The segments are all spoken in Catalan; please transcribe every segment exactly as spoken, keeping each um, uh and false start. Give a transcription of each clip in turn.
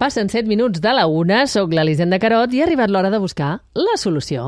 Passen set minuts de la una, soc l'Elisenda Carot i ha arribat l'hora de buscar la solució.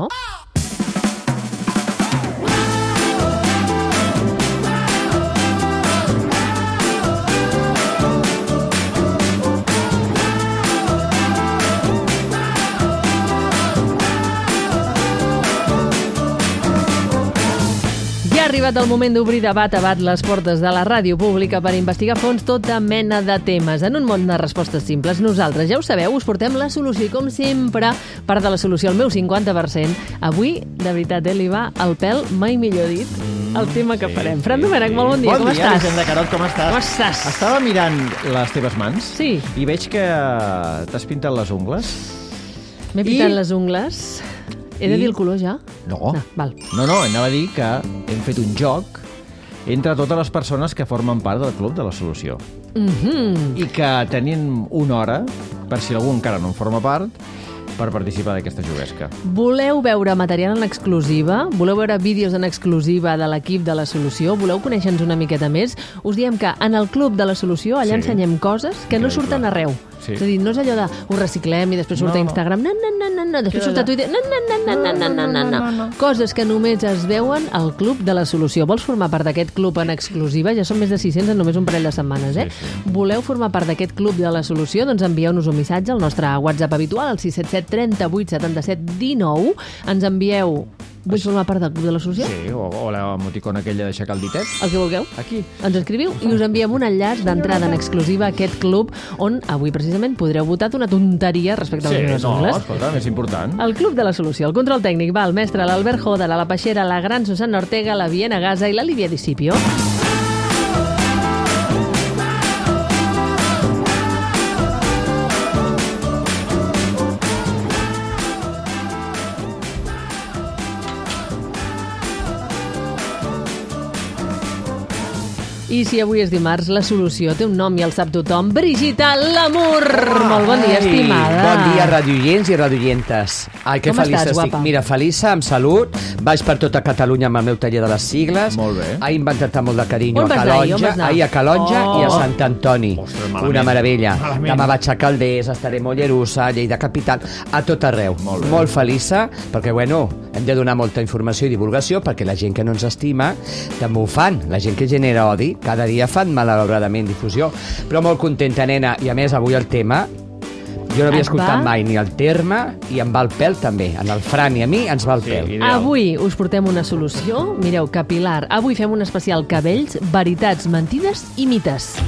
Ha arribat el moment d'obrir de bat a bat les portes de la ràdio pública per investigar a fons tota mena de temes. En un món de respostes simples, nosaltres, ja ho sabeu, us portem la solució i, com sempre, part de la solució, el meu cinquanta per cent. Avui, de veritat, eh, li va al pèl, mai millor dit, el tema que sí, farem. Sí, Fran Domènech, sí. molt bon dia, bon com dia, estàs? Elisenda Carot, com estàs? Com estàs? Estava mirant les teves mans Sí. i veig que t'has pintat les ungles. M'he pintat I- les ungles. He de I- dir el color ja? No. No, val. No, no, anava a dir que hem fet un joc entre totes les persones que formen part del Club de la Solució. Mhm. I que tenim una hora, per si algú encara no en forma part, per participar d'aquesta juguesca. Voleu veure material en exclusiva? Voleu veure vídeos en exclusiva de l'equip de la Solució? Voleu conèixer-nos una miqueta més? Us diem que en el Club de la Solució allà Sí. ensenyem coses que no Increïble. surten arreu. Sí. És a dir, no és allò de ho reciclem i després surt No, a no. Instagram, no, no, no, no, no, després Queda surt a allà. Twitter, no, no, no, no, no, no, no, no, no. Coses que només es veuen al Club de la Solució. Vols formar part d'aquest club en exclusiva? Ja són més de sis-cents en només un parell de setmanes, eh? Sí, sí. Voleu formar part d'aquest Club de la Solució? Doncs envieu-nos un missatge al nostre WhatsApp habitual, al sis set set, trenta-vuit, setanta-set, dinou. Ens envieu... Vull formar part del Club de la Solució? Sí, o, o l'emoticona aquella d'aixecar el ditet. El que vulgueu. Aquí. Ens escriviu i us enviem un enllaç d'entrada en exclusiva a aquest club on avui precisament podreu votar una tonteria respecte a les meves no, ungles. escolta, és important. El Club de la Solució. El control tècnic va el mestre, l'Albert Joder, la Peixera, la gran Susana Ortega, la Viena Gaza i la Lídia Discipio. I si avui és dimarts, la solució té un nom i el sap tothom. Brigitte Lamour! Molt bon dia, estimada. Bon dia, radioients i radioientes. Ai, que Com feliç estàs, estic. guapa? Mira, feliça, amb salut. Vaig per tota Catalunya amb el meu taller de les sigles. Molt bé. Ahir em van tractar molt de carinyo On a vas anar, ahir? On Calonja. vas anar? Ahir a Calonja Oh. i a Sant Antoni. Ostres, malament. Una meravella. Malament. Demà vaig a Calders, estaré a Mollerussa, a Lleida Capital, a tot arreu. Molt bé. Molt feliça, perquè, bueno, hem de donar molta informació i divulgació perquè la gent que no ens estima també ho fan. La gent que genera odi, cada dia fan malauradament difusió. Però molt contenta, nena. I a més, avui el tema... Jo no havia Et escoltat va? mai ni el terme i em va el pèl també. En el Fran i a mi ens va el Sí, pèl. ideal. Avui us portem una solució, mireu, capilar. Avui fem un especial cabells, veritats, mentides i mites.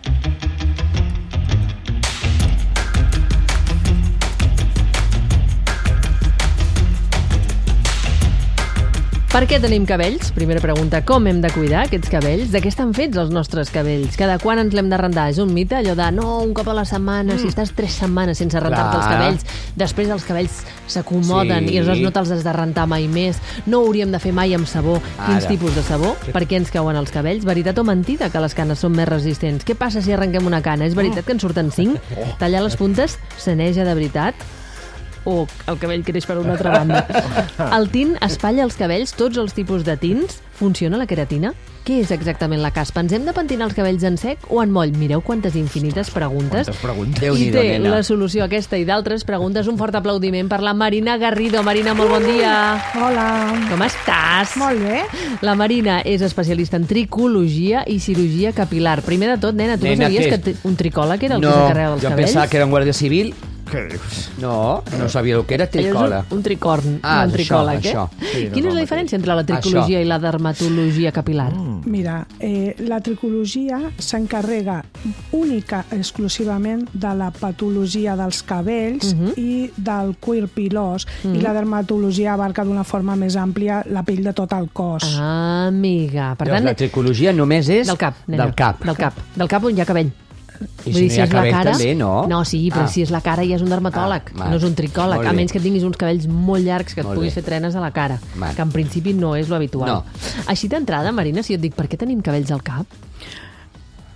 Per què tenim cabells? Primera pregunta, com hem de cuidar aquests cabells? De què estan fets els nostres cabells? Cada quan ens l'hem de rentar? És un mite allò de no, un cop a la setmana, si estàs tres setmanes sense rentar-te els Clar. cabells, després els cabells s'acomoden Sí. i aleshores no te'ls has de rentar mai més. No ho hauríem de fer mai amb sabó. Quins Ara. tipus de sabó? Per què ens cauen els cabells? Veritat o mentida que les canes són més resistents? Què passa si arrenquem una cana? És veritat que en surten cinc? Tallar les puntes saneja de veritat? O el cabell creix per una altra banda? El tint espatlla els cabells, tots els tipus de tints? Funciona la queratina? Què és exactament la caspa? Ens hem de pentinar els cabells en sec o en moll? Mireu quantes infinites preguntes. Quantes preguntes. I Déu-n'hi-do, té nena. la solució a aquesta i d'altres preguntes. Un fort aplaudiment per la Marina Garrido. Marina, molt bon dia. Hola. Com estàs? Molt bé. La Marina és especialista en tricologia i cirurgia capilar. Primer de tot, nena, tu Nena, no sabies què que és? t- un tricòleg era el que No, s'encarrega dels jo cabells? pensava que era un guàrdia civil. Què dius? No, no sabia el que era Allò és tricola. un, un tricorn, Ah, no un això, tricòleg, això. eh? Sí, no Quina és és la el diferència entre la tricologia Això. i la dermatologia capilar? Mira, eh, la tricologia s'encarrega única exclusivament de la patologia dels cabells Mhm. i del cuir pilós, i la dermatologia abarca d'una forma més àmplia la pell de tot el cos. Ah, amiga. Per Llavors, tant, la tricologia només és... del cap, nena. Del cap. Del cap. Del cap on hi ha cabell. I si no hi ha cabell també, no? No, sí, però Ah. si és la cara ja és un dermatòleg, Ah, val. no és un tricòleg, Molt a bé. menys que tinguis uns cabells molt llargs que et Molt puguis bé. fer trenes a la cara, Val. que en principi no és lo habitual. No. Així d'entrada, Marina, si jo et dic per què tenim cabells al cap?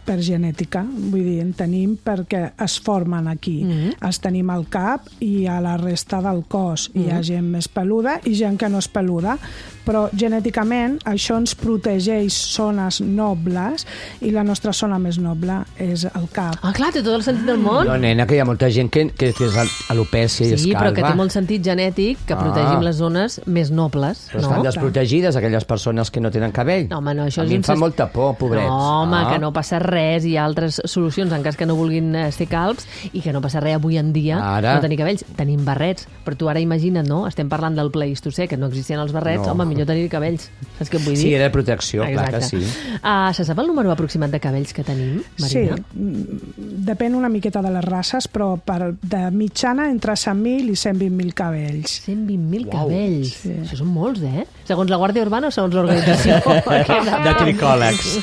per genètica, vull dir, en tenim perquè es formen aquí. Mm-hmm. Els tenim al cap i a la resta del cos. Mm-hmm. Hi ha gent més peluda i gent que no és peluda, però genèticament això ens protegeix zones nobles i la nostra zona més noble és el cap. Ah, clar, té tot el sentit del món. No, nena, que hi ha molta gent que, que, que és alopècia i és Sí, calva. però que té molt sentit genètic que protegim Ah. les zones més nobles. Però no? estan desprotegides aquelles persones que no tenen cabell. No, home, no, això a és mi un em fa ses- molta por, pobrets. No, home, Ah. que no passa res. Hi ha altres solucions en cas que no vulguin eh, ser calbs i que no passa res avui en dia Ara. no tenir cabells. Tenim barrets. Però tu ara imagina't, no? Estem parlant del Pleistocè, que no existien els barrets. No. Home, millor tenir cabells. Saps què et vull dir? Sí, era de protecció, clar que Exacte. sí. Uh, se sap el número aproximat de cabells que tenim, Marina? Sí, mm, depèn una miqueta de les races, però per, de mitjana entre cent mil i cent vint mil cabells. cent vint mil Uau. cabells. Sí. Això són molts, eh? Segons la Guàrdia Urbana o segons l'organització? De tricòlegs.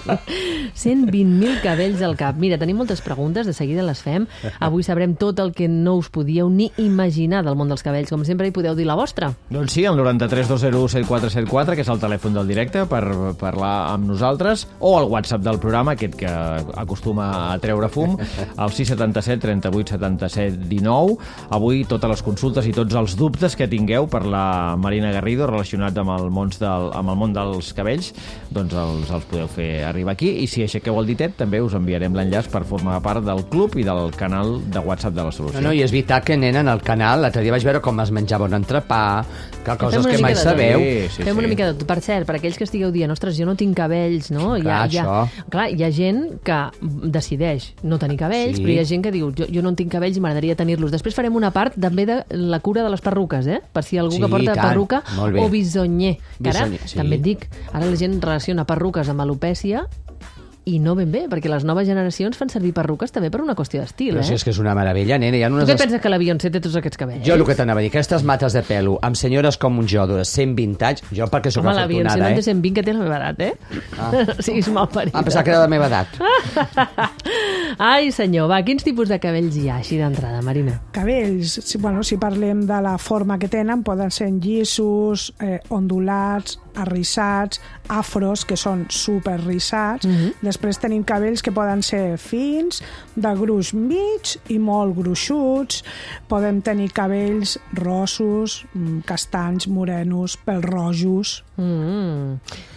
cent vint mil cabells al cap. Mira, tenim moltes preguntes, de seguida les fem. Avui sabrem tot el que no us podíeu ni imaginar del món dels cabells. Com sempre, hi podeu dir la vostra. Doncs sí, el noranta-tres dos zero u set quatre set quatre, que és el telèfon del directe per parlar amb nosaltres, o el WhatsApp del programa, aquest que acostuma a treure fum, el sis setanta set trenta vuit setanta set dinou. Avui totes les consultes i tots els dubtes que tingueu per la Marina Garrido relacionats amb el, món del, amb el món dels cabells, doncs els, els podeu fer arribar aquí, i si aixequeu el ditet també us enviarem l'enllaç per formar part del club i del canal de WhatsApp de la Solució. No, no, i és veritat que, nena, en el canal, l'altre dia vaig veure com es menjava un entrepà, que coses Fem una que mai mica de tot. sabeu. Sí, sí, Fem sí. una mica de tot. Per cert, per aquells que estigueu dient, ostres, jo no tinc cabells, no? Clar, hi ha, això. clar, hi ha gent que decideix no tenir cabells, Sí. però hi ha gent que diu, jo, jo no en tinc cabells i m'agradaria tenir-los. Després farem una part també de la cura de les perruques, eh? Per si algú Sí, que porta tant. perruca Molt bé. o bisonyer. Que ara, Bisonyer, sí. també et dic, ara la gent relaciona perruques amb alopècia i no ben bé, perquè les noves generacions fan servir perruques també per una qüestió d'estil, Però eh? si és que és una meravella, nena. Hi ha Tu unes... què penses que la Beyoncé té tots aquests cabells? Jo el que t'anava a dir, aquestes mates de pelo amb senyores com un jo de cent vint anys, jo perquè sóc Home, la Beyoncé afortunada, no en té eh? cent vint, que té la meva edat, eh? Ah. Siguis mal parida. Ah, pensava que era de la meva edat. Ai, senyor, va, quins tipus de cabells hi ha així d'entrada, Marina? Cabells, si, bueno, si parlem de la forma que tenen, poden ser llisos, eh, ondulats, arrissats, afros, que són superrissats. Mm-hmm. Després tenim cabells que poden ser fins, de gruix mig i molt gruixuts. Podem tenir cabells rossos, mm, castanys, morenos, pèls rojos. Mm.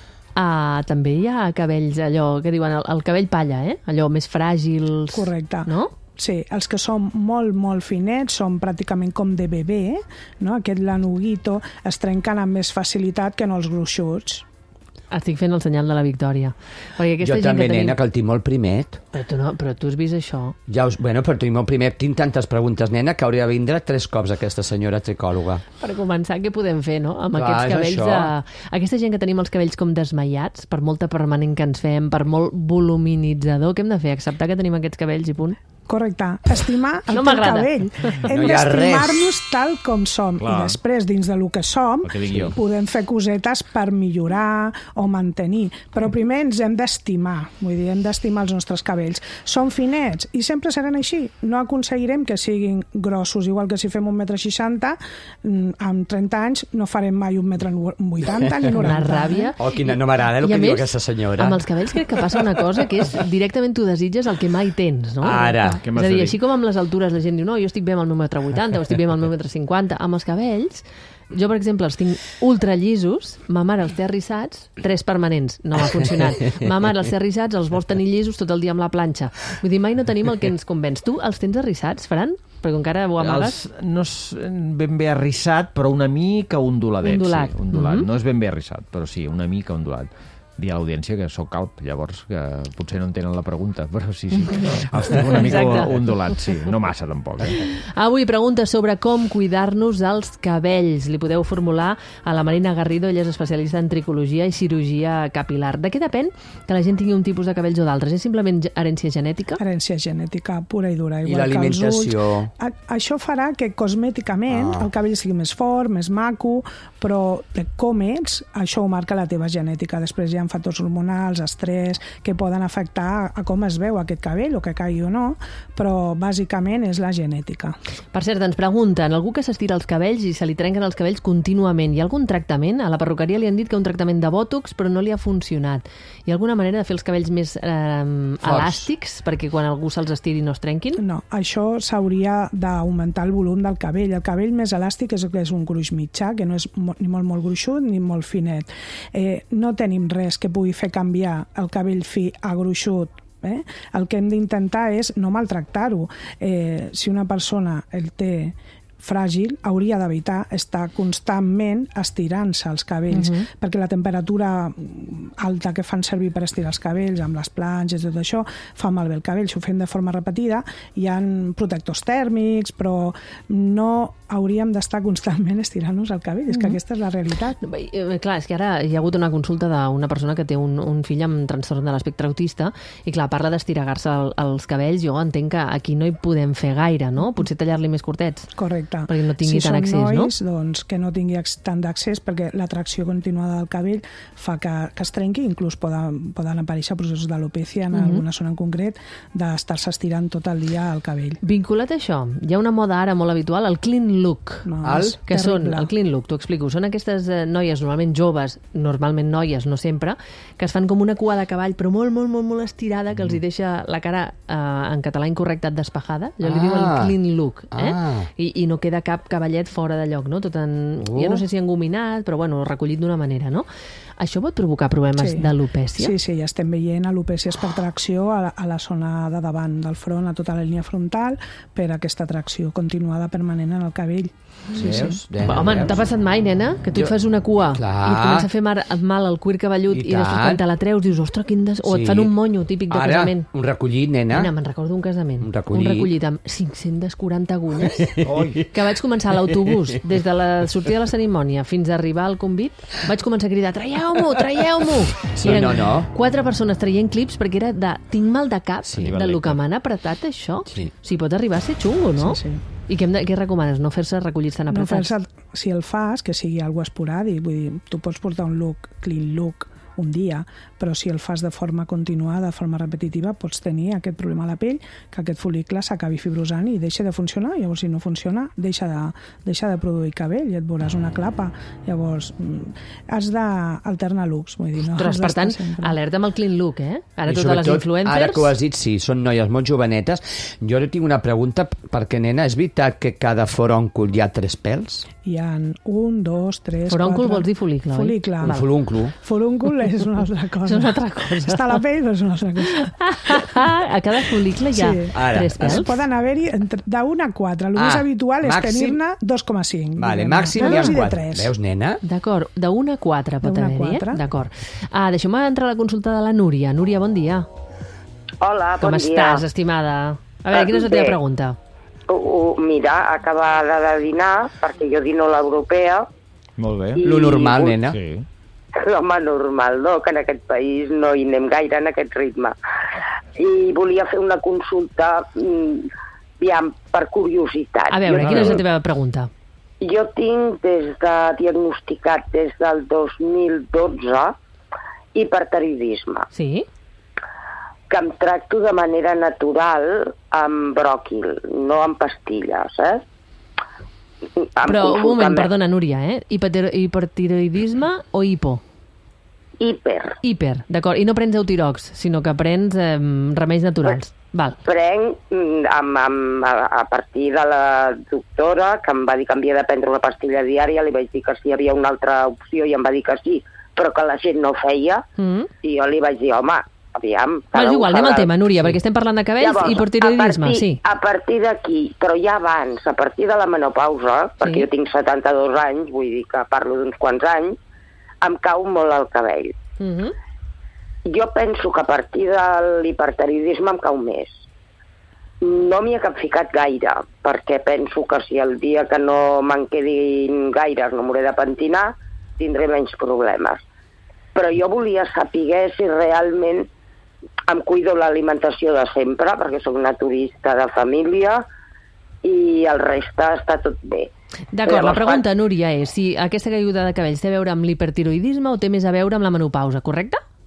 Ah, també hi ha cabells, allò que diuen el, el cabell palla, eh? Allò més fràgils. Correcte. No? Sí, els que són molt, molt finets són pràcticament com de bebè, no? Aquest lanuguito es trenquen amb més facilitat que no els gruixuts. Estic fent el senyal de la victòria. Perquè aquesta Jo gent també, que tenim... nena, que el tinc molt primet. Però tu, no, però tu has vist això? Ja us... Bueno, però tinc molt primet. Tinc tantes preguntes, nena, que hauria de vindre tres cops aquesta senyora tricòloga. Per començar, què podem fer, no? Amb Clar, aquests és cabells això. de... Aquesta gent que tenim els cabells com desmaiats, per molta permanent que ens fem, per molt voluminitzador, què hem de fer? Acceptar que tenim aquests cabells i punt? Correcte. Estimar el No teu m'agrada. cabell. Hem No hi ha d'estimar-nos tal com som. Clar. I després, dins de lo que som, El que dic jo. podem fer cosetes per millorar o mantenir. Però primer ens hem d'estimar. Vull dir, hem d'estimar els nostres cabells. Són finets i sempre seran així. No aconseguirem que siguin grossos. Igual que si fem un metre seixanta, mm, amb trenta anys no farem mai un metre vuitanta ni noranta. Una ràbia. Oh, quina... No m'agrada el I a que diu més, aquesta senyora. amb els cabells crec que passa una cosa que és directament tu desitges el que mai tens, no? Ara. Què És m'has a de dir, dir? així com amb les altures la gent diu no, jo estic bé amb el meu metre vuitanta o estic bé amb el meu metre cinquanta, amb els cabells jo, per exemple, els tinc ultra llisos, ma mare els té arrissats, tres permanents, no m'ha funcionat. Ma mare els té arrissats, els vols tenir llisos tot el dia amb la planxa. Vull dir, mai no tenim el que ens convenç. Tu els tens arrissats, Fran? Perquè encara ho amagues? Els, no és ben bé arrissat, però una mica onduladet. Ondulat. Sí, ondulat. Mhm. No és ben bé arrissat, però sí, una mica ondulat. Dir a l'audiència que sóc calb, llavors que potser no entenen la pregunta, però sí, sí. Els tinc una mica Exacte. ondulats, sí. No massa, tampoc. Eh? Avui pregunta sobre com cuidar-nos els cabells. Li podeu formular a la Marina Garrido, ella és especialista en tricologia i cirurgia capilar. De què depèn que la gent tingui un tipus de cabells o d'altres? És simplement herència genètica? Herència genètica pura i dura. I Igual que els l'alimentació. ulls. A, això farà que cosmèticament Ah. el cabell sigui més fort, més maco, però de com ets, això ho marca la teva genètica. Després hi ha ha factors hormonals, estrès, que poden afectar a com es veu aquest cabell, o que caigui o no, però bàsicament és la genètica. Per cert, ens pregunten, algú que s'estira els cabells i se li trenquen els cabells contínuament, hi ha algun tractament? A la perruqueria li han dit que un tractament de bòtox, però no li ha funcionat. Hi ha alguna manera de fer els cabells més eh, elàstics, perquè quan algú se'ls estiri no es trenquin? No, això s'hauria d'augmentar el volum del cabell. El cabell més elàstic és, és un gruix mitjà, que no és ni molt, molt gruixut ni molt finet. Eh, no tenim res que pugui fer canviar el cabell fi a gruixut. Eh? El que hem d'intentar és no maltractar-ho. Eh, si una persona el té fràgil, hauria d'evitar estar constantment estirant-se els cabells, uh-huh. perquè la temperatura alta que fan servir per estirar els cabells, amb les planxes i tot això, fa malbé el cabell. Si ho fem de forma repetida, hi ha protectors tèrmics, però no hauríem d'estar constantment estirant-nos el cabell. És que aquesta és la realitat. Eh, clar, és que ara hi ha hagut una consulta d'una persona que té un, un fill amb trastorn de l'espectre autista i, clar, parla d'estirar-se el, els cabells. Jo entenc que aquí no hi podem fer gaire, no? Potser tallar-li més curtets. Correcte. Perquè no tingui si tant accés, nois, no? doncs que no tingui tant d'accés, perquè la tracció continuada del cabell fa que, que es trenqui, inclús poden, poden aparèixer processos d'alopècia en uh-huh. alguna zona en concret, d'estar-se estirant tot el dia el cabell. Vinculat a això, hi ha una moda ara molt habitual, el clean look. No, el? Que són, el clean look, t'ho explico, són aquestes noies normalment joves, normalment noies, no sempre, que es fan com una cua de cavall, però molt, molt, molt, molt estirada, que els hi deixa la cara, eh, en català incorrecte, despejada. Jo li Ah. diu el clean look, eh? Ah. I, i no queda cap cavallet fora de lloc, no? Tot en, Uh. ja no sé si engominat, però bueno, recollit d'una manera, no? Això pot provocar problemes Sí. d'alopècia? Sí, sí, ja estem veient alopècies per tracció a la, a la zona de davant del front, a tota la línia frontal, per aquesta tracció continuada permanent en el cabell. Sí, Veus? sí. Nena, Home, no veus? t'ha passat mai, nena? Que tu Jo- et fas una cua Clar. i et comença a fer mal, mal al cuir cabellut I i, després tant. quan te la treus dius, ostres, quin des... o et Sí. fan un monyo típic de Ara, casament. un recollit, nena. Nena, me'n recordo un casament. Un recollit. Un recollit amb cinc-centes quaranta agulles. Que vaig començar a l'autobús, des de la sortida de la cerimònia fins a arribar al convit, vaig començar a cridar, traieu-m'ho, traieu-m'ho! Sí, I eren no, no. quatre persones traient clips perquè era de tinc mal de cap, Sí, de lo que m'han apretat això. Sí. Si pot arribar a ser xungo, no? Sí, sí. I què, hem de, què recomanes? No fer-se recollits tan No apretats? fer-se, si el fas, que sigui algo esporàdic, vull dir, tu pots portar un look, clean look, un dia, però si el fas de forma continuada, de forma repetitiva, pots tenir aquest problema a la pell, que aquest fol·licle s'acabi fibrosant i deixa de funcionar. Llavors, si no funciona, deixa de, deixa de produir cabell i et veuràs una clapa. Llavors, mm, has d'alternar looks, vull dir, no? Ostres, Has per d'estar tant, sempre. alerta amb el clean look, eh? Ara I totes les sobretot, influencers... Ara que ho has dit, sí, són noies molt jovenetes. Jo li tinc una pregunta, perquè, nena, és veritat que cada foròncul hi ha tres pèls? Hi ha un, dos, tres, Foròncul quatre... vols dir fol·licle, oi? Fol·licle. Un folúncul. Forúncul és una altra cosa. És una altra cosa. Està a la pell, però és una altra cosa. A cada fol·licle hi ha Sí. Ara, tres Es pèls? poden haver-hi entre- d'un a quatre. El Ah, més habitual és màxim- tenir-ne dos coma cinc. Vale, diguem-ne. màxim De hi ha dos i de quatre. tres. Veus, nena? D'acord, d'un a quatre pot D'un a haver-hi, eh? quatre. D'acord. Ah, deixeu-me entrar a la consulta de la Núria. Núria, bon dia. Hola, Com bon estàs, dia. estimada? A veure, Ah, quina és la teva bé. pregunta? Uh, uh, mira, acabada de dinar, perquè jo dino l'europea. Molt bé. I- Lo normal, i- nena. Sí. Home, normal, no? Que en aquest país no hi anem gaire en aquest ritme. I volia fer una consulta, mm, aviam, per curiositat. A veure, jo, quina és la tinc- teva pregunta? jo tinc des de diagnosticat des del dos mil dotze hipertiroidisme, Sí? que em tracto de manera natural amb bròquil, no amb pastilles, eh? Em Però, un consulta moment, me- perdona, Núria, eh? Hipertiro- Hipertiroidisme o hipo? Hiper. Hiper, d'acord. I no prens eutirox, sinó que prens eh, remeis naturals. Val. Prenc mm, amb, amb, a, a partir de la doctora, que em va dir que havia de prendre una pastilla diària, li vaig dir que si hi havia una altra opció i em va dir que sí, però que la gent no feia, Mm. i jo li vaig dir, home, aviam... Bueno, cada és un igual, anem al sabrà. tema, Núria, perquè estem parlant de cabells Llavors, i hipertiroidisme, a partir, sí. A partir d'aquí, però ja abans, a partir de la menopausa, Sí. perquè jo tinc setanta-dos anys, vull dir que parlo d'uns quants anys, em cau molt el cabell. Mm -hmm. Jo penso que a partir de l'hipertiroidisme em cau més. No m'hi he capficat gaire, perquè penso que si el dia que no me'n quedin gaires no m'hauré de pentinar, tindré menys problemes. Però jo volia saber si realment em cuido l'alimentació de sempre, perquè sóc naturista de família, i el reste està tot bé. D'acord, la Llavors, pregunta, Núria, és si aquesta caiguda de cabells té a veure amb l'hipertiroidisme o té més a veure amb la menopausa, correcte?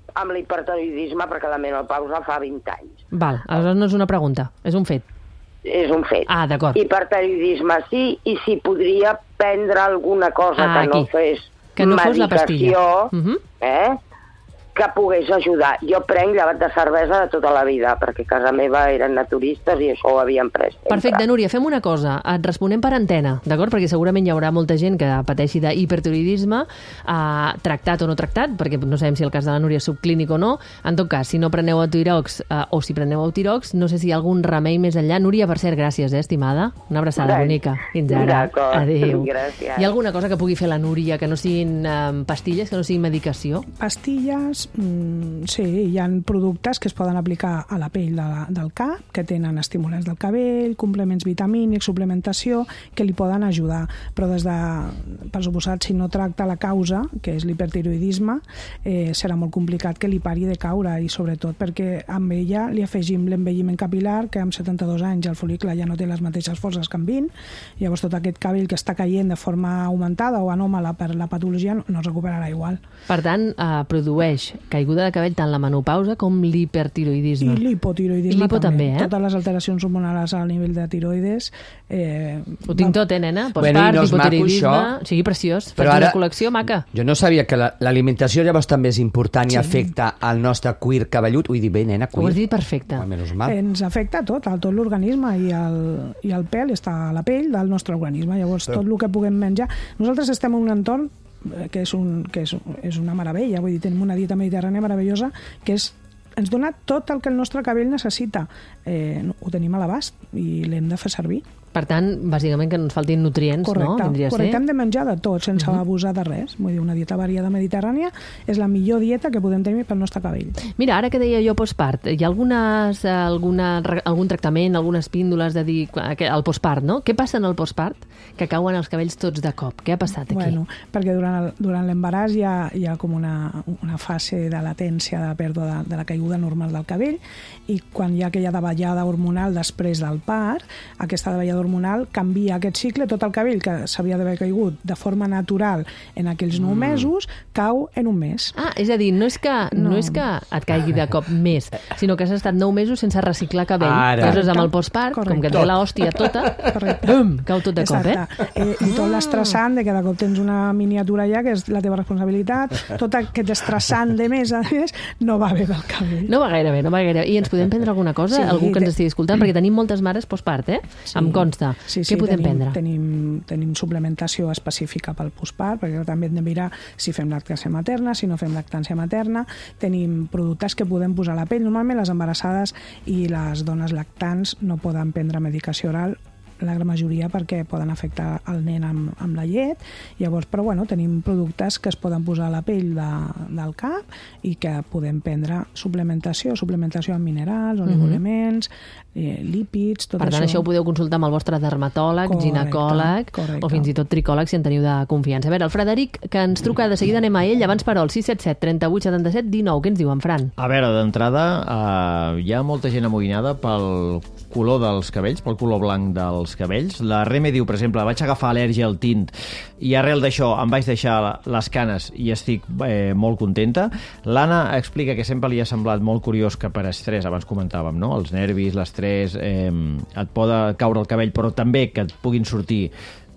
amb l'hipertiroïdisme perquè la menopausa fa vint anys. Val, aleshores no és una pregunta, és un fet. És un fet. Ah, d'acord. Hipertiroïdisme sí, i si podria prendre alguna cosa Ah, que no aquí. fes Que no fos la pastilla. medicació, Mhm. eh? que pogués ajudar. Jo prenc llevat de cervesa de tota la vida, perquè a casa meva eren naturistes i això ho havien pres sempre. Perfecte, Núria, fem una cosa. Et responem per antena, d'acord? Perquè segurament hi haurà molta gent que pateixi d'hipertiroïdisme, eh, tractat o no tractat, perquè no sabem si el cas de la Núria és subclínic o no. En tot cas, si no preneu Eutirox eh, o si preneu Eutirox, no sé si hi ha algun remei més enllà. Núria, per cert, gràcies, eh, estimada. Una abraçada Rai. bonica. Fins ara. D'acord, Adéu. gràcies. Hi ha alguna cosa que pugui fer la Núria que no siguin eh, pastilles, que no siguin medicació? Pastilles, mm, sí, hi ha productes que es poden aplicar a la pell de la, del cap, que tenen estimulants del cabell, complements vitamínics, suplementació, que li poden ajudar. Però des de, per suposat, si no tracta la causa, que és l'hipertiroïdisme, eh, serà molt complicat que li pari de caure, i sobretot perquè amb ella li afegim l'envelliment capilar, que amb setanta-dos anys el fol·licle ja no té les mateixes forces que amb vint, llavors tot aquest cabell que està caient de forma augmentada o anòmala per la patologia no, no es recuperarà igual. Per tant, eh, produeix caiguda de cabell tant la menopausa com l'hipertiroïdisme. I l'hipotiroïdisme L'hipo també, eh? Totes les alteracions hormonals al nivell de tiroides. Eh, Ho tinc tot, eh, nena? Bueno, Postpart, i no és maco, hipotiroïdisme... això? Sí, preciós. Però Faig ara- una col·lecció maca. Jo no sabia que la- l'alimentació llavors també és important i Sí. afecta el nostre cuir cabellut. Ho he dit bé, nena, Ho cuir. has dit perfecte. Ah, menys mal. Ens afecta a tot, a tot l'organisme, i el, i el pèl està a la pell del nostre organisme. Llavors, tot el que puguem menjar... Nosaltres estem en un entorn eh, que és, un, que és, és una meravella, vull dir, tenim una dieta mediterrània meravellosa, que és ens dona tot el que el nostre cabell necessita. Eh, ho tenim a l'abast i l'hem de fer servir. Per tant, bàsicament que no ens faltin nutrients, Correcte, no? Vindria a correcte. ser. Hem de menjar de tot, sense uh -huh. abusar de res. Vull dir, una dieta variada mediterrània és la millor dieta que podem tenir pel nostre cabell. Mira, ara que deia jo postpart, hi ha algunes, alguna, algun tractament, algunes píndoles de dir que- el postpart, no? Què passa en el postpart? Que cauen els cabells tots de cop. Què ha passat aquí? Bueno, perquè durant el- durant l'embaràs hi, ha, hi ha com una, una fase de latència de pèrdua de, de la caiguda normal del cabell, i quan hi ha aquella davallada hormonal després del part, aquesta davallada hormonal canvia aquest cicle, tot el cabell que s'havia d'haver caigut de forma natural en aquells nou mesos, cau en un mes. Ah, és a dir, no és que, no. No. no és que et caigui de cop més, sinó que has estat nou mesos sense reciclar cabell. Ara. Aleshores, amb el postpart, com que et ve Tot. l'hòstia tota, Correcte. bum, cau tot de cop, eh? Exacte. eh? I tot l'estressant de que de cop tens una miniatura ja, que és la teva responsabilitat, tot aquest estressant de més a més, no va bé del cabell. No va gaire bé, no va gaire bé. I ens podem prendre alguna cosa? Sí, Algú que ens te- estigui escoltant? Perquè tenim moltes mares postpart, eh? Sí. Em consta. Sí, sí, Què podem tenim, prendre? Tenim, tenim suplementació específica pel postpart, perquè també hem de mirar si fem lactància materna, si no fem lactància materna. Tenim productes que podem posar a la pell. Normalment les embarassades i les dones lactants no poden prendre medicació oral, la gran majoria perquè poden afectar el nen amb, amb la llet. Llavors, però bueno, tenim productes que es poden posar a la pell de, del cap i que podem prendre suplementació, suplementació amb minerals, oligoelements, eh, lípids, tot Per tant, això. això ho podeu consultar amb el vostre dermatòleg, Correcte, ginecòleg correcte. o fins i tot tricòleg si en teniu de confiança. A veure, el Frederic, que ens truca de seguida, anem a ell. Abans, però, el sis set set, trenta-vuit, setanta-set, dinou. Què ens diu en Fran? A veure, d'entrada, eh, hi ha molta gent amoïnada pel color dels cabells, pel color blanc dels cabells. La Reme diu, per exemple, vaig agafar al·lèrgia al tint i arrel d'això em vaig deixar les canes i estic eh, molt contenta. L'Anna explica que sempre li ha semblat molt curiós que per estrès, abans comentàvem, no? Els nervis, l'estrès, eh, et pot caure el cabell, però també que et puguin sortir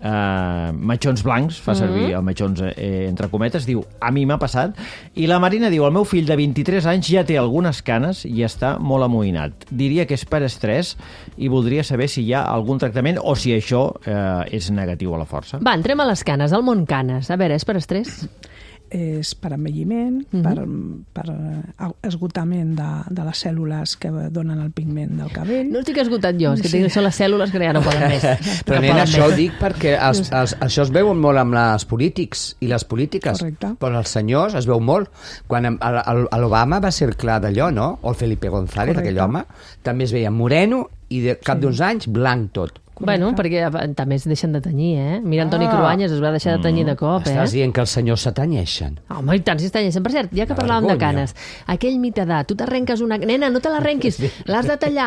Uh, matxons blancs, fa servir mm-hmm. el matxons eh, entre cometes, diu, a mi m'ha passat. I la Marina diu, el meu fill de vint-i-tres anys ja té algunes canes i està molt amoïnat. Diria que és per estrès i voldria saber si hi ha algun tractament o si això eh, és negatiu a la força. Va, entrem a les canes, al món canes. A veure, és per estrès? És per envelliment, uh -huh. per, per esgotament de, de les cèl·lules que donen el pigment del cabell. No estic esgotat jo, és que sí. tinc això les cèl·lules que ja no poden més. Però, no nena, poden això ho més. dic perquè els, els, això es veu molt amb les polítics i les polítiques. Correcte. Però els senyors es veu molt. Quan el- el- l'Obama va ser clar d'allò, no? O el Felipe González, Correcte. aquell home, també es veia moreno i de cap d'uns anys blanc tot. Bueno, perquè eh, també es deixen de tenyir, eh? Mira, Antoni Ah. Cruanyes es va deixar de tenyir de cop, eh? Estàs dient que els senyors s'atanyeixen. Home, i tant, si es tanyeixen. Per cert, ja que Una parlàvem de vergonya. canes, aquell mite de tu t'arrenques una... Nena, no te l'arrenquis, l'has de tallar.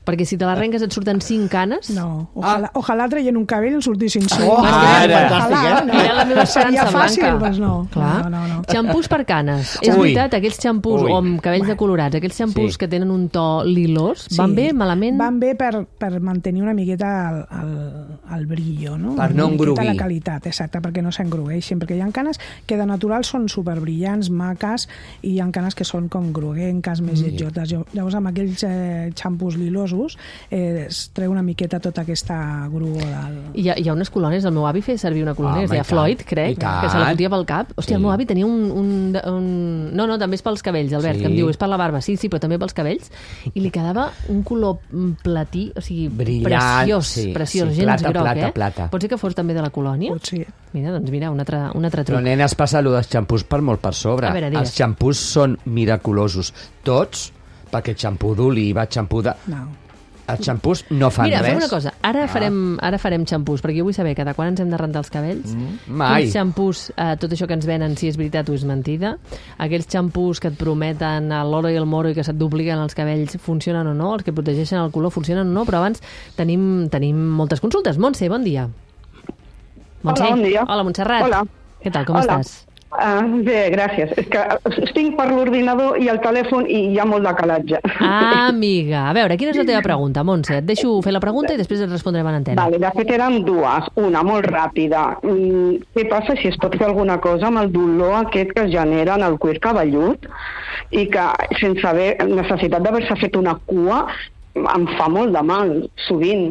Perquè si te l'arrenques et surten cinc canes... No, ojalà, ah. ojalà traient un cabell en sortissin cinc. Oh, ara, fantàstic, eh? No. Era la meva esperança fàcil, blanca. Doncs no. Clar. No, no, no. Xampús per canes. És Ui. veritat, aquells xampús Ui. o amb cabells decolorats, aquells xampús Sí. que tenen un to lilós, van bé, malament? Van bé per, per mantenir una miqueta el, el, el brillo, no? Per no Una miqueta engruguir. la qualitat, exacte, perquè no s'engrugueixin, perquè hi ha canes que de natural són superbrillants, maques, i hi ha canes que són com groguenques, més Mm. lletjotes. Llavors, amb aquells eh, xampús lilosos eh, es treu una miqueta tota aquesta grua del... Hi ha, hi ha unes colònies, el meu avi feia servir una colònia, Home, es deia i tant. Floyd, I crec, tant. que se la fotia pel cap. Hòstia, Sí. el meu avi tenia un, un, un... No, no, també és pels cabells, Albert, Sí. que em diu, és per la barba, sí, sí, però també pels cabells, i li quedava un color platí, o sigui, Brillant, preciós, sí, preciós, sí, gens plata, groc, plata, eh? plata. Pot ser que fos també de la colònia? Pot ser. Mira, doncs mira, un altre, un altre Però, truc. nena, es passa allò dels xampús per molt per sobre. A veure, digues. Els xampús són miraculosos. Tots, perquè xampú d'oliva, xampú de... No. Els xampús no fan Mira, res. fem una cosa, ara farem, ara farem xampús, perquè jo vull saber cada quan ens hem de rentar els cabells, Mm, mai. quins xampús, eh, tot això que ens venen, si és veritat o és mentida, aquells xampús que et prometen l'oro i el moro i que se't dupliquen els cabells funcionen o no, els que protegeixen el color funcionen o no, però abans tenim, tenim moltes consultes. Montse, bon dia. Montse. Hola, bon dia. Hola, Montserrat. Hola. Què tal, com Hola. estàs? Uh, bé, gràcies. És que estic per l'ordinador i el telèfon i hi ha molt de calatge. Ah, amiga. A veure, quina és la teva pregunta, Montse? Et deixo fer la pregunta i després et respondrem en antena. Vale, de fet eren dues. Una, molt ràpida. Mm, què passa si es pot fer alguna cosa amb el dolor aquest que es genera en el cuir cabellut i que sense haver necessitat d'haver-se fet una cua em fa molt de mal, sovint.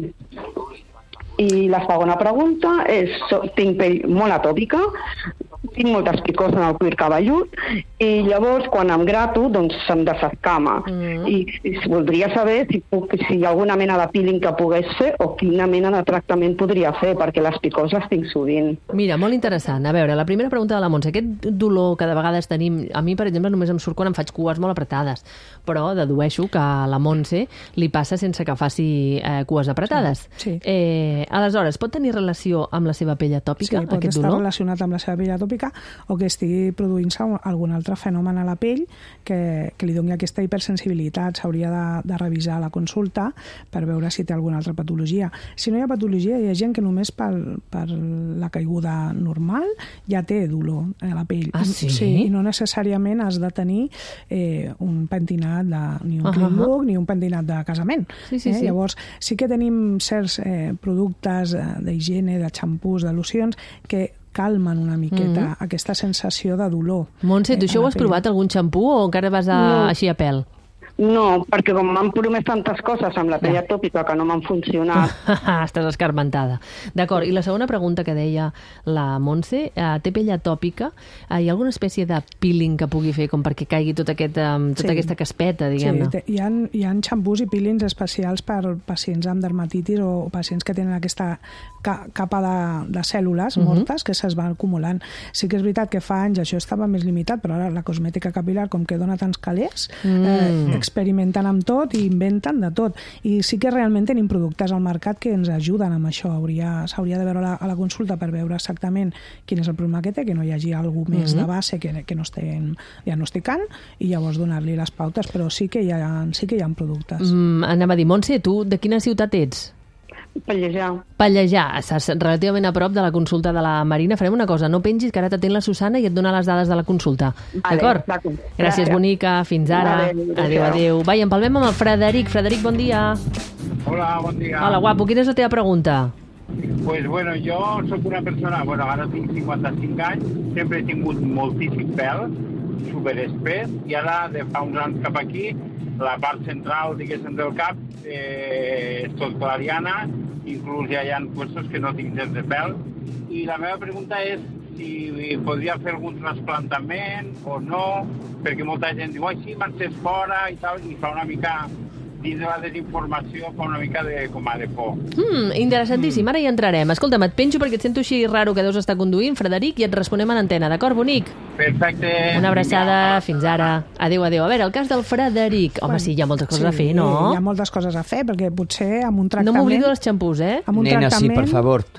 I la segona pregunta és, so- tinc pell molt atòpica, tinc moltes picors en el cuir cabellut i llavors quan em grato doncs se'm desescama. Mm. I, I voldria saber si, puc, si hi ha alguna mena de peeling que pogués fer o quina mena de tractament podria fer, perquè les picors les tinc sovint. Mira, molt interessant. A veure, la primera pregunta de la Montse. Aquest dolor que de vegades tenim, a mi, per exemple, només em surt quan em faig cues molt apretades, però dedueixo que a la Montse li passa sense que faci eh, cues apretades. Sí. Eh, aleshores, pot tenir relació amb la seva pell atòpica, Sí, pot aquest estar dolor? relacionat amb la seva pell atòpica o que estigui produint-se un- algun altre fenomen a la pell que, que li doni aquesta hipersensibilitat. S'hauria de, de revisar la consulta per veure si té alguna altra patologia. Si no hi ha patologia, hi ha gent que només per, per la caiguda normal ja té dolor a la pell. Ah, sí? Sí, i no necessàriament has de tenir eh, un pentinat de, ni un Ah, clean ah, ah. look ni un pentinat de casament. Sí, sí, eh? sí. Llavors, sí que tenim certs eh, productes eh, d'higiene, de xampús, de locions, que calmen una miqueta Mhm. aquesta sensació de dolor. Montse, tu eh, això a ho la has pell. provat, algun xampú, o encara vas a, No. així a pèl? No, perquè com m'han promès tantes coses amb la pell Ja. atòpica que no m'han funcionat, Estàs escarmentada. D'acord, i la segona pregunta que deia la Montse, eh, té pell atòpica, eh, hi ha alguna espècie de peeling que pugui fer com perquè caigui tota, aquest, um, tota Sí. aquesta caspeta, diguem-ne? Sí, té- hi ha, hi ha xampús i peelings especials per pacients amb dermatitis o pacients que tenen aquesta ca capa de, de cèl·lules Mhm. mortes que se'ls van acumulant. Sí que és veritat que fa anys això estava més limitat, però ara la cosmètica capilar, com que dona tants calés, Mm. eh, experimenten amb tot i inventen de tot. I sí que realment tenim productes al mercat que ens ajuden amb això. Hauria- S'hauria de veure a la, a la consulta per veure exactament quin és el problema que té, que no hi hagi alguna més Mhm. de base que, que no estem diagnosticant i llavors donar-li les pautes, però sí que hi ha, sí que hi ha productes. Mm, anava a dir, Montse, tu de quina ciutat ets? pellejar. Pallejà, estàs relativament a prop de la consulta de la Marina. Farem una cosa, no pengis, que ara t'atén la Susana i et dona les dades de la consulta. Vale, D'acord? d'acord. Gràcies, Gràcies. bonica. Fins ara. Vale, Adéu, adéu. adéu. Va, i empalmem amb el Frederic. Frederic, bon dia. Hola, bon dia. Hola, guapo. Quina és la teva pregunta? Pues bueno, jo sóc una persona, bueno, ara tinc cinquanta-cinc anys, sempre he tingut moltíssim pèl, superespès, i ara, de fa uns anys cap aquí, la part central, diguéssim, del cap eh, és tot clariana, inclús ja hi ha puestos que no tinc gens de pèl, i la meva pregunta és si podria fer algun trasplantament o no, perquè molta gent diu, ai, sí, marxes fora i tal, i fa una mica, dins de la desinformació, fa una mica de, com a de por. Hmm, interessantíssim. Ara hi entrarem. Escolta'm, et penjo perquè et sento així raro que deus estar conduint, Frederic, i et responem en antena. D'acord, bonic? Perfecte. Una abraçada. Fins ara. Adéu, adéu. A veure, el cas del Frederic. Home, Bueno, sí, hi ha moltes coses sí, a fer, no? Hi ha moltes coses a fer, perquè potser amb un No tractament... m'oblido dels xampús, eh? amb un Nena, sí, tractament, per favor.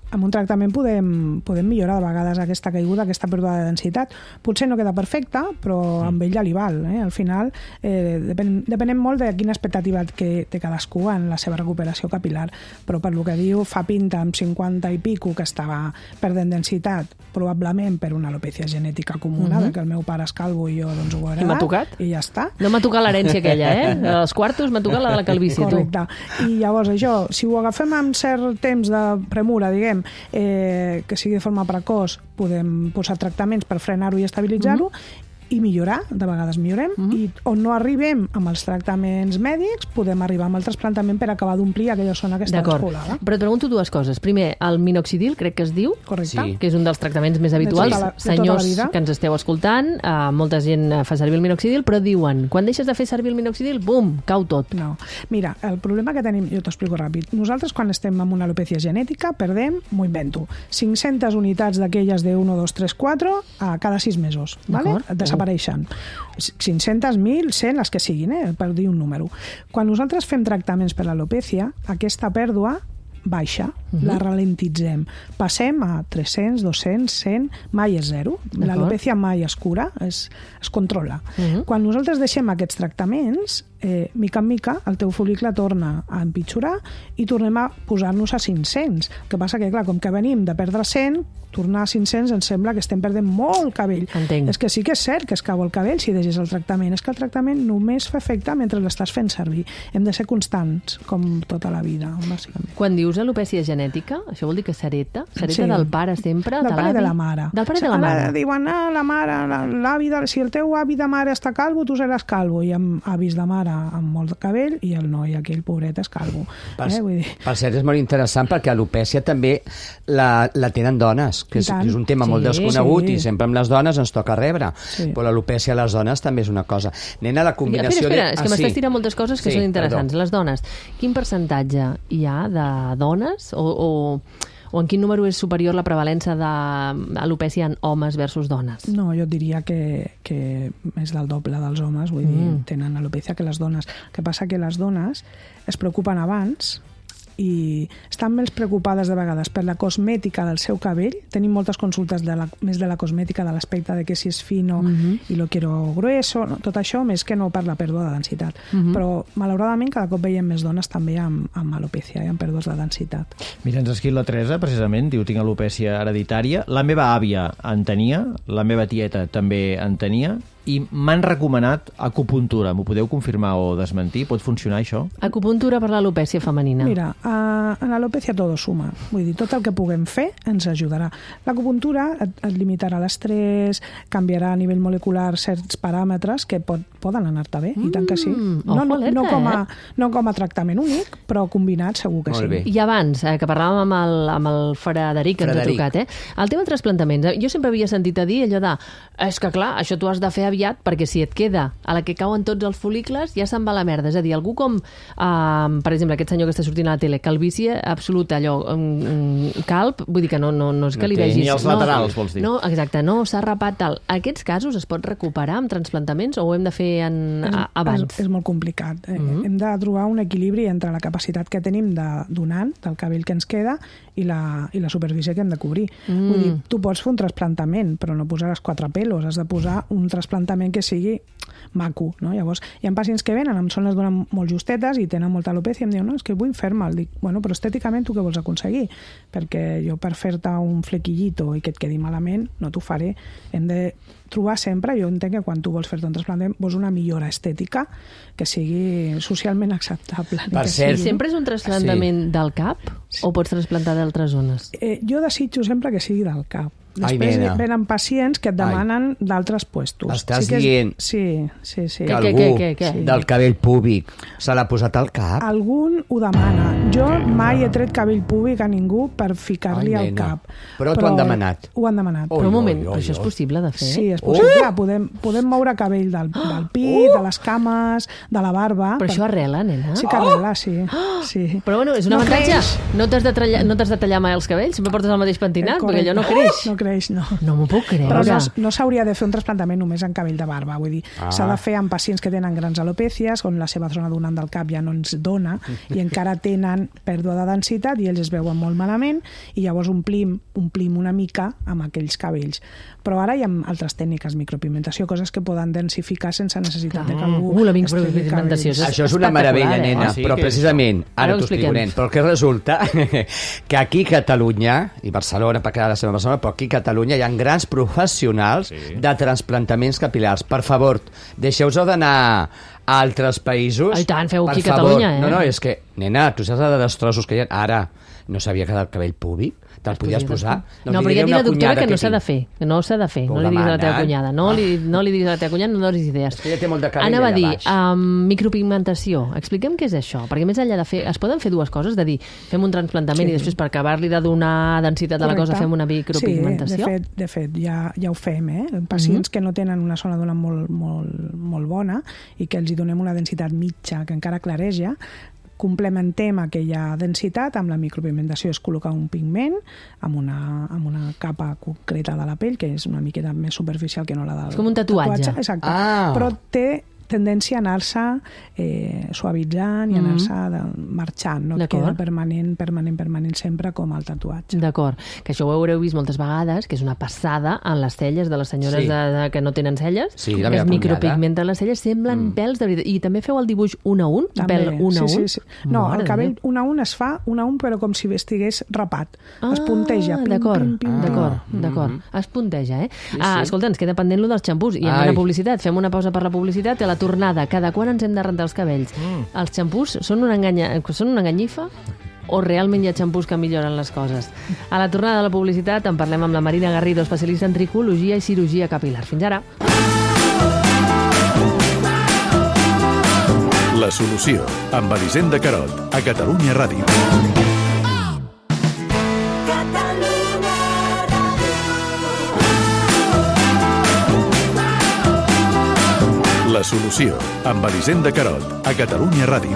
amb un tractament podem, podem millorar de vegades aquesta caiguda, aquesta pèrdua de densitat. Potser no queda perfecta, però amb ell ja li val. Eh? Al final, eh, depèn, depenem molt de quina expectativa que té cadascú en la seva recuperació capilar. Però per lo que diu, fa pinta amb cinquanta i pico que estava perdent densitat, probablement per una alopècia genètica comuna, uh-huh. que el meu pare és calvo i jo doncs, ho he m'ha heredat, tocat? I ja està. No m'ha tocat l'herència aquella, eh? Els quartos m'ha tocat la de la calvície, tu. Correcte. I llavors això, si ho agafem amb cert temps de premura, diguem, eh, que sigui de forma precoç, podem posar tractaments per frenar-ho i estabilitzar-ho, mm-hmm. i millorar, de vegades millorem, mm-hmm. i on no arribem amb els tractaments mèdics, podem arribar amb el trasplantament per acabar d'omplir aquella zona que està despoblada. Però et pregunto dues coses. Primer, el minoxidil, crec que es diu, correcte, sí. que és un dels tractaments més habituals. La, Senyors que ens esteu escoltant, eh, molta gent fa servir el minoxidil, però diuen, quan deixes de fer servir el minoxidil, bum, cau tot. No. Mira, el problema que tenim, jo t'ho explico ràpid, nosaltres quan estem amb una alopècia genètica perdem, m'ho invento, cinc-centes unitats d'aquelles de un, dos, tres, quatre a cada sis mesos, ¿vale? Desapareixen. cinc-centes, mil, cent, les que siguin, eh? Per dir un número. Quan nosaltres fem tractaments per l'alopècia, aquesta pèrdua baixa, uh-huh. la ralentitzem. Passem a tres-cents, dos-cents, cent, mai és zero. L'alopècia mai es cura, es, es controla. Uh-huh. Quan nosaltres deixem aquests tractaments, eh, mica en mica, el teu folicle torna a empitjorar i tornem a posar-nos a cinc-cents. El que passa que, clar, com que venim de perdre cent, tornar a cinc-cents ens sembla que estem perdent molt cabell. Entenc. És que sí que és cert que es cau el cabell si deixes el tractament. És que el tractament només fa efecte mentre l'estàs fent servir. Hem de ser constants, com tota la vida, bàsicament. Quan dius alopècia genètica, això vol dir que s'hereta? S'hereta Sí. del pare sempre? Del de pare i de l'avi? la mare. Del pare i de la mare. Ara diuen, ah, la mare, la- l'avi de... Si el teu avi de mare està calvo, tu seràs calvo. I amb avis de mare amb molt de cabell i el noi, aquell pobret, és calvo. Per, Eh? Vull dir... per cert, és molt interessant perquè alopècia també la, la tenen dones, que I és, tant. que és un tema Sí, molt desconegut sí. i sempre amb les dones ens toca rebre. Sí. Però l'alopècia a les dones també és una cosa. Nena, la combinació... Espera, espera, de... és que Ah, m'estàs sí. tirant moltes coses que Sí, són interessants. perdó. Les dones, quin percentatge hi ha de dones o, o, o en quin número és superior la prevalença d'alopècia en homes versus dones? No, jo et diria que, que és del doble dels homes, vull dir, Mm. tenen alopècia que les dones. El que passa que les dones es preocupen abans i estan més preocupades de vegades per la cosmètica del seu cabell. Tenim moltes consultes de la, més de la cosmètica, de l'aspecte de que si és fino Mhm. i lo quiero grueso, no? Tot això més que no per la pèrdua de densitat. Mhm. Però, malauradament, cada cop veiem més dones també amb, amb alopècia i amb pèrdues de densitat. Mira, ens escriu la Teresa, precisament, diu, tinc alopècia hereditària. La meva àvia en tenia, la meva tieta també en tenia, i m'han recomanat acupuntura. M'ho podeu confirmar o desmentir? Pot funcionar això? Acupuntura per l'alopècia femenina. Mira, uh, en l'alopècia tot suma. Vull dir, tot el que puguem fer ens ajudarà. L'acupuntura et, et limitarà l'estrès, canviarà a nivell molecular certs paràmetres que pot, poden anar-te bé, i tant que sí. Mm, No, no, ojo, no, com a, eh? no com a tractament únic, però combinat segur que Molt sí. bé. I abans, eh, que parlàvem amb el, amb el Frederic, que ens ha Frederic. trucat, eh? El tema de trasplantaments, eh, jo sempre havia sentit a dir allò de és que clar, això t'ho has de fer aviat perquè si et queda a la que cauen tots els folículos ja se'n va la merda. És a dir, algú com, eh, per exemple, aquest senyor que està sortint a la tele, calvície absoluta, allò, um, calp, vull dir que no, no, no és que No li té vegis... ni els no, laterals, vols dir. No, exacte, no s'ha rapat tal. Aquests casos es pot recuperar amb transplantaments o ho hem de fer en, És, a, abans? és, és molt complicat. Eh? Mhm. Hem de trobar un equilibri entre la capacitat que tenim de donant, del cabell que ens queda, i la, i la superfície que hem de cobrir. Mm. Vull dir, tu pots fer un trasplantament, però no posaràs quatre pelos, has de posar un trasplantament que sigui maco, no? Llavors, hi ha pacients que venen amb zones donen molt justetes i tenen molta alopècia i em diuen, no, és que vull fer-me'l. Dic, bueno, però estèticament tu què vols aconseguir? Perquè jo per fer-te un flequillito i que et quedi malament no t'ho faré. Hem de trobar sempre, jo entenc que quan tu vols fer-te un trasplantament vols una millora estètica que sigui socialment acceptable. ni Per que cert, sigui, no? Sempre és un trasplantament del cap o pots trasplantar d'altres zones? Eh, jo desitjo sempre que sigui del cap. Ai, Després nena. venen pacients que et demanen d'altres puestos. Estàs que és- dient Sí, sí, sí. que Què, algú què, què, què? del cabell púbic se l'ha posat al cap. Algun ho demana. Jo mai he tret cabell púbic a ningú per ficar-li Ai, al nena. cap. Però t'ho han demanat. Ho han demanat. Oi, Però un moment, oi, oi, però això és oi. possible de fer? Sí, és possible. Podem, podem moure cabell del, del pit, de les cames, de la barba. Però això arrela, nena? Sí que arrela, sí. sí. Però bueno, és un No avantatge. creix. No t'has de, tallar, no t'has de tallar mai els cabells? Sempre portes el mateix pentinat, Eh, perquè allò no correcte. creix. No creix, no. No m'ho puc creure. Però no, no s'hauria de fer un trasplantament només en cabell de barba, vull dir, Ah. s'ha de fer en pacients que tenen grans alopècies, on la seva zona donant del cap ja no ens dona i encara tenen pèrdua de densitat i ells es veuen molt malament i llavors omplim, omplim una mica amb aquells cabells. Però ara hi ha altres tècniques, micropigmentació, coses que poden densificar sense necessitat de que algú Uh, la es tregui micropigmentació. cabells. Això és una espectacular, meravella, eh? nena, Ah, sí? però Què és precisament, Ara ara ho t'ho explico, expliquem. nen, però que resulta que aquí a Catalunya, i Barcelona, perquè ara estem a Barcelona, però aquí a Catalunya hi ha grans professionals Sí. de transplantaments capilars. Per favor, deixeu-vos d'anar a altres països. Ai, tant, feu Per aquí a favor. Catalunya, eh? No, no, és que, nena, tu saps de destrossos que hi ha... Ara, no sabia que del cabell púbic te'l podies posar. No, li però diré ja et diu una la doctora cunyada que no s'ha tinc. de fer, que no s'ha de fer. No Pobre li diguis a la teva mana. cunyada. No, Ah. li, no li diguis a la teva cunyada, no donis idees. És que ja té molt de cabell Anava a allà dir, baix. um, micropigmentació. Expliquem què és això, perquè més enllà de fer... Es poden fer dues coses, de dir, fem un transplantament Sí. i després per acabar-li de donar densitat a la cosa Correcte. fem una micropigmentació? Sí, de fet, de fet ja, ja ho fem, eh? En pacients mm -hmm. que no tenen una zona donant molt, molt, molt bona i que els hi donem una densitat mitja que encara clareja, complementem aquella densitat amb la micropigmentació. Es col·loca un pigment amb una, amb una capa concreta de la pell, que és una miqueta més superficial que no la del És com un tatuatge. Exacte. Ah. Però té tendència a anar-se eh, suavitzant i a anar-se de- marxant, no et D'acord. queda permanent, permanent, permanent sempre com el tatuatge. D'acord, que això ho haureu vist moltes vegades, que és una passada en les celles de les senyores Sí. de, de, que no tenen celles, Sí, que la es meva cunyada. micropigmenten les celles, semblen mm. pèls de veritat. I també feu el dibuix un a un? Pèl un a un? sí, sí, sí. No, Mare el de cabell Déu. un a un es fa un a un, però com si estigués rapat. Ah, es punteja. Pim, d'acord, pim, pim, d'acord, pim. d'acord. Es punteja, eh? Sí, ah, sí. escolta, ens queda pendent lo dels xampús. I amb Ai. la publicitat, fem una pausa per la publicitat i a la tornada, cada quan ens hem de rentar els cabells? Mm. Els xampús són una, enganya... són una enganyifa? O realment hi ha xampús que milloren les coses? A la tornada de la publicitat en parlem amb la Marina Garrido, especialista en tricologia i cirurgia capilar. Fins ara. La solució, amb Elisenda Carot, a Catalunya Ràdio. La solució, amb Elisenda Carot, a Catalunya Ràdio.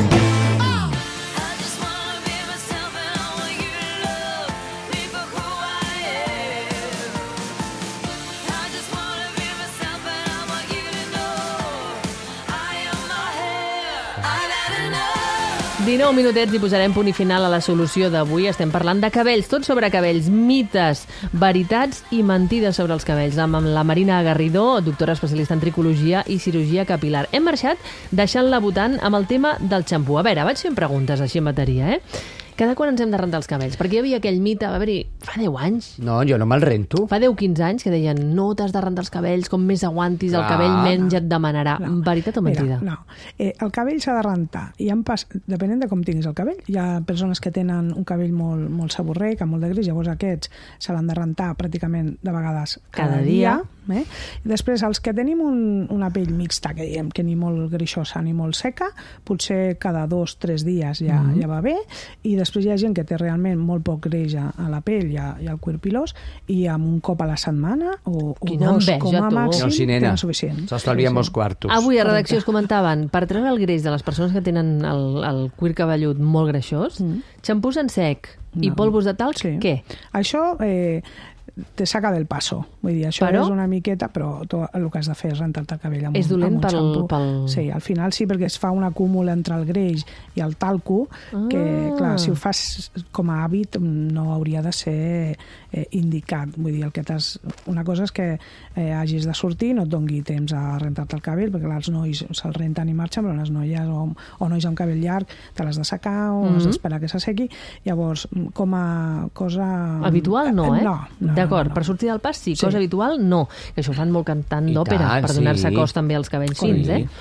dinou minutets i posarem punt i final a la solució d'avui. Estem parlant de cabells, tot sobre cabells, mites, veritats i mentides sobre els cabells, amb la Marina Garrido, doctora especialista en tricologia i cirurgia capilar. Hem marxat deixant-la votant amb el tema del xampú. A veure, vaig fent preguntes així en bateria, eh? Cada quan ens hem de rentar els cabells? Perquè hi havia aquell mite, va haver-hi fa deu anys, No, jo no me'l rento. fa deu quinze anys, que deien no t'has de rentar els cabells, com més aguantis el Clar. cabell menys et demanarà. Veritat o mentida? Mira, no. Eh, el cabell s'ha de rentar. I en pas... Depenent de com tinguis el cabell. Hi ha persones que tenen un cabell molt, molt saborrec, amb molt de gris, llavors aquests se l'han de rentar pràcticament de vegades cada, Cada dia. dia. Eh? I després, els que tenim un, una pell mixta, que diem que ni molt greixosa ni molt seca, potser cada dos, tres dies ja, mm -hmm. ja va bé. I després hi ha gent que té realment molt poc greix a a la pell i, a, i al cuir pilós, i amb un cop a la setmana o, o Quina dos enveja, com a tu. màxim No, sí, nena. tenen suficient. S'estalvien Sí, molts sí. quartos. Avui a Correcte. redacció es comentaven, per treure el greix de les persones que tenen el, el cuir cabellut molt greixós, mm. xampús en sec i No. polvos de talc, Sí. què? Això eh, te saca del passo. Vull dir, això Però? és una miqueta, però tot el que has de fer és rentar-te el cabell amb És un, dolent amb un pel- xampú. pel- Sí, al final sí, perquè es fa un acúmul entre el greix i el talco, que, Ah. clar, si ho fas com a hàbit no hauria de ser eh, indicat. Vull dir, el que t'has... Una cosa és que eh, hagis de sortir, no et dongui temps a rentar-te el cabell, perquè clar, els nois se'l renten i marxen, però les noies o, o nois amb cabell llarg te l'has de secar o Mhm. has d'esperar que s'assequi. Llavors, com a cosa... Habitual no, eh? No. no D'acord, no, no. per sortir del pas sí, Sí. cosa habitual no. Que això ho fan molt cantant I d'òpera, tant, per donar-se sí. cos també als cabells Sí. fins, eh?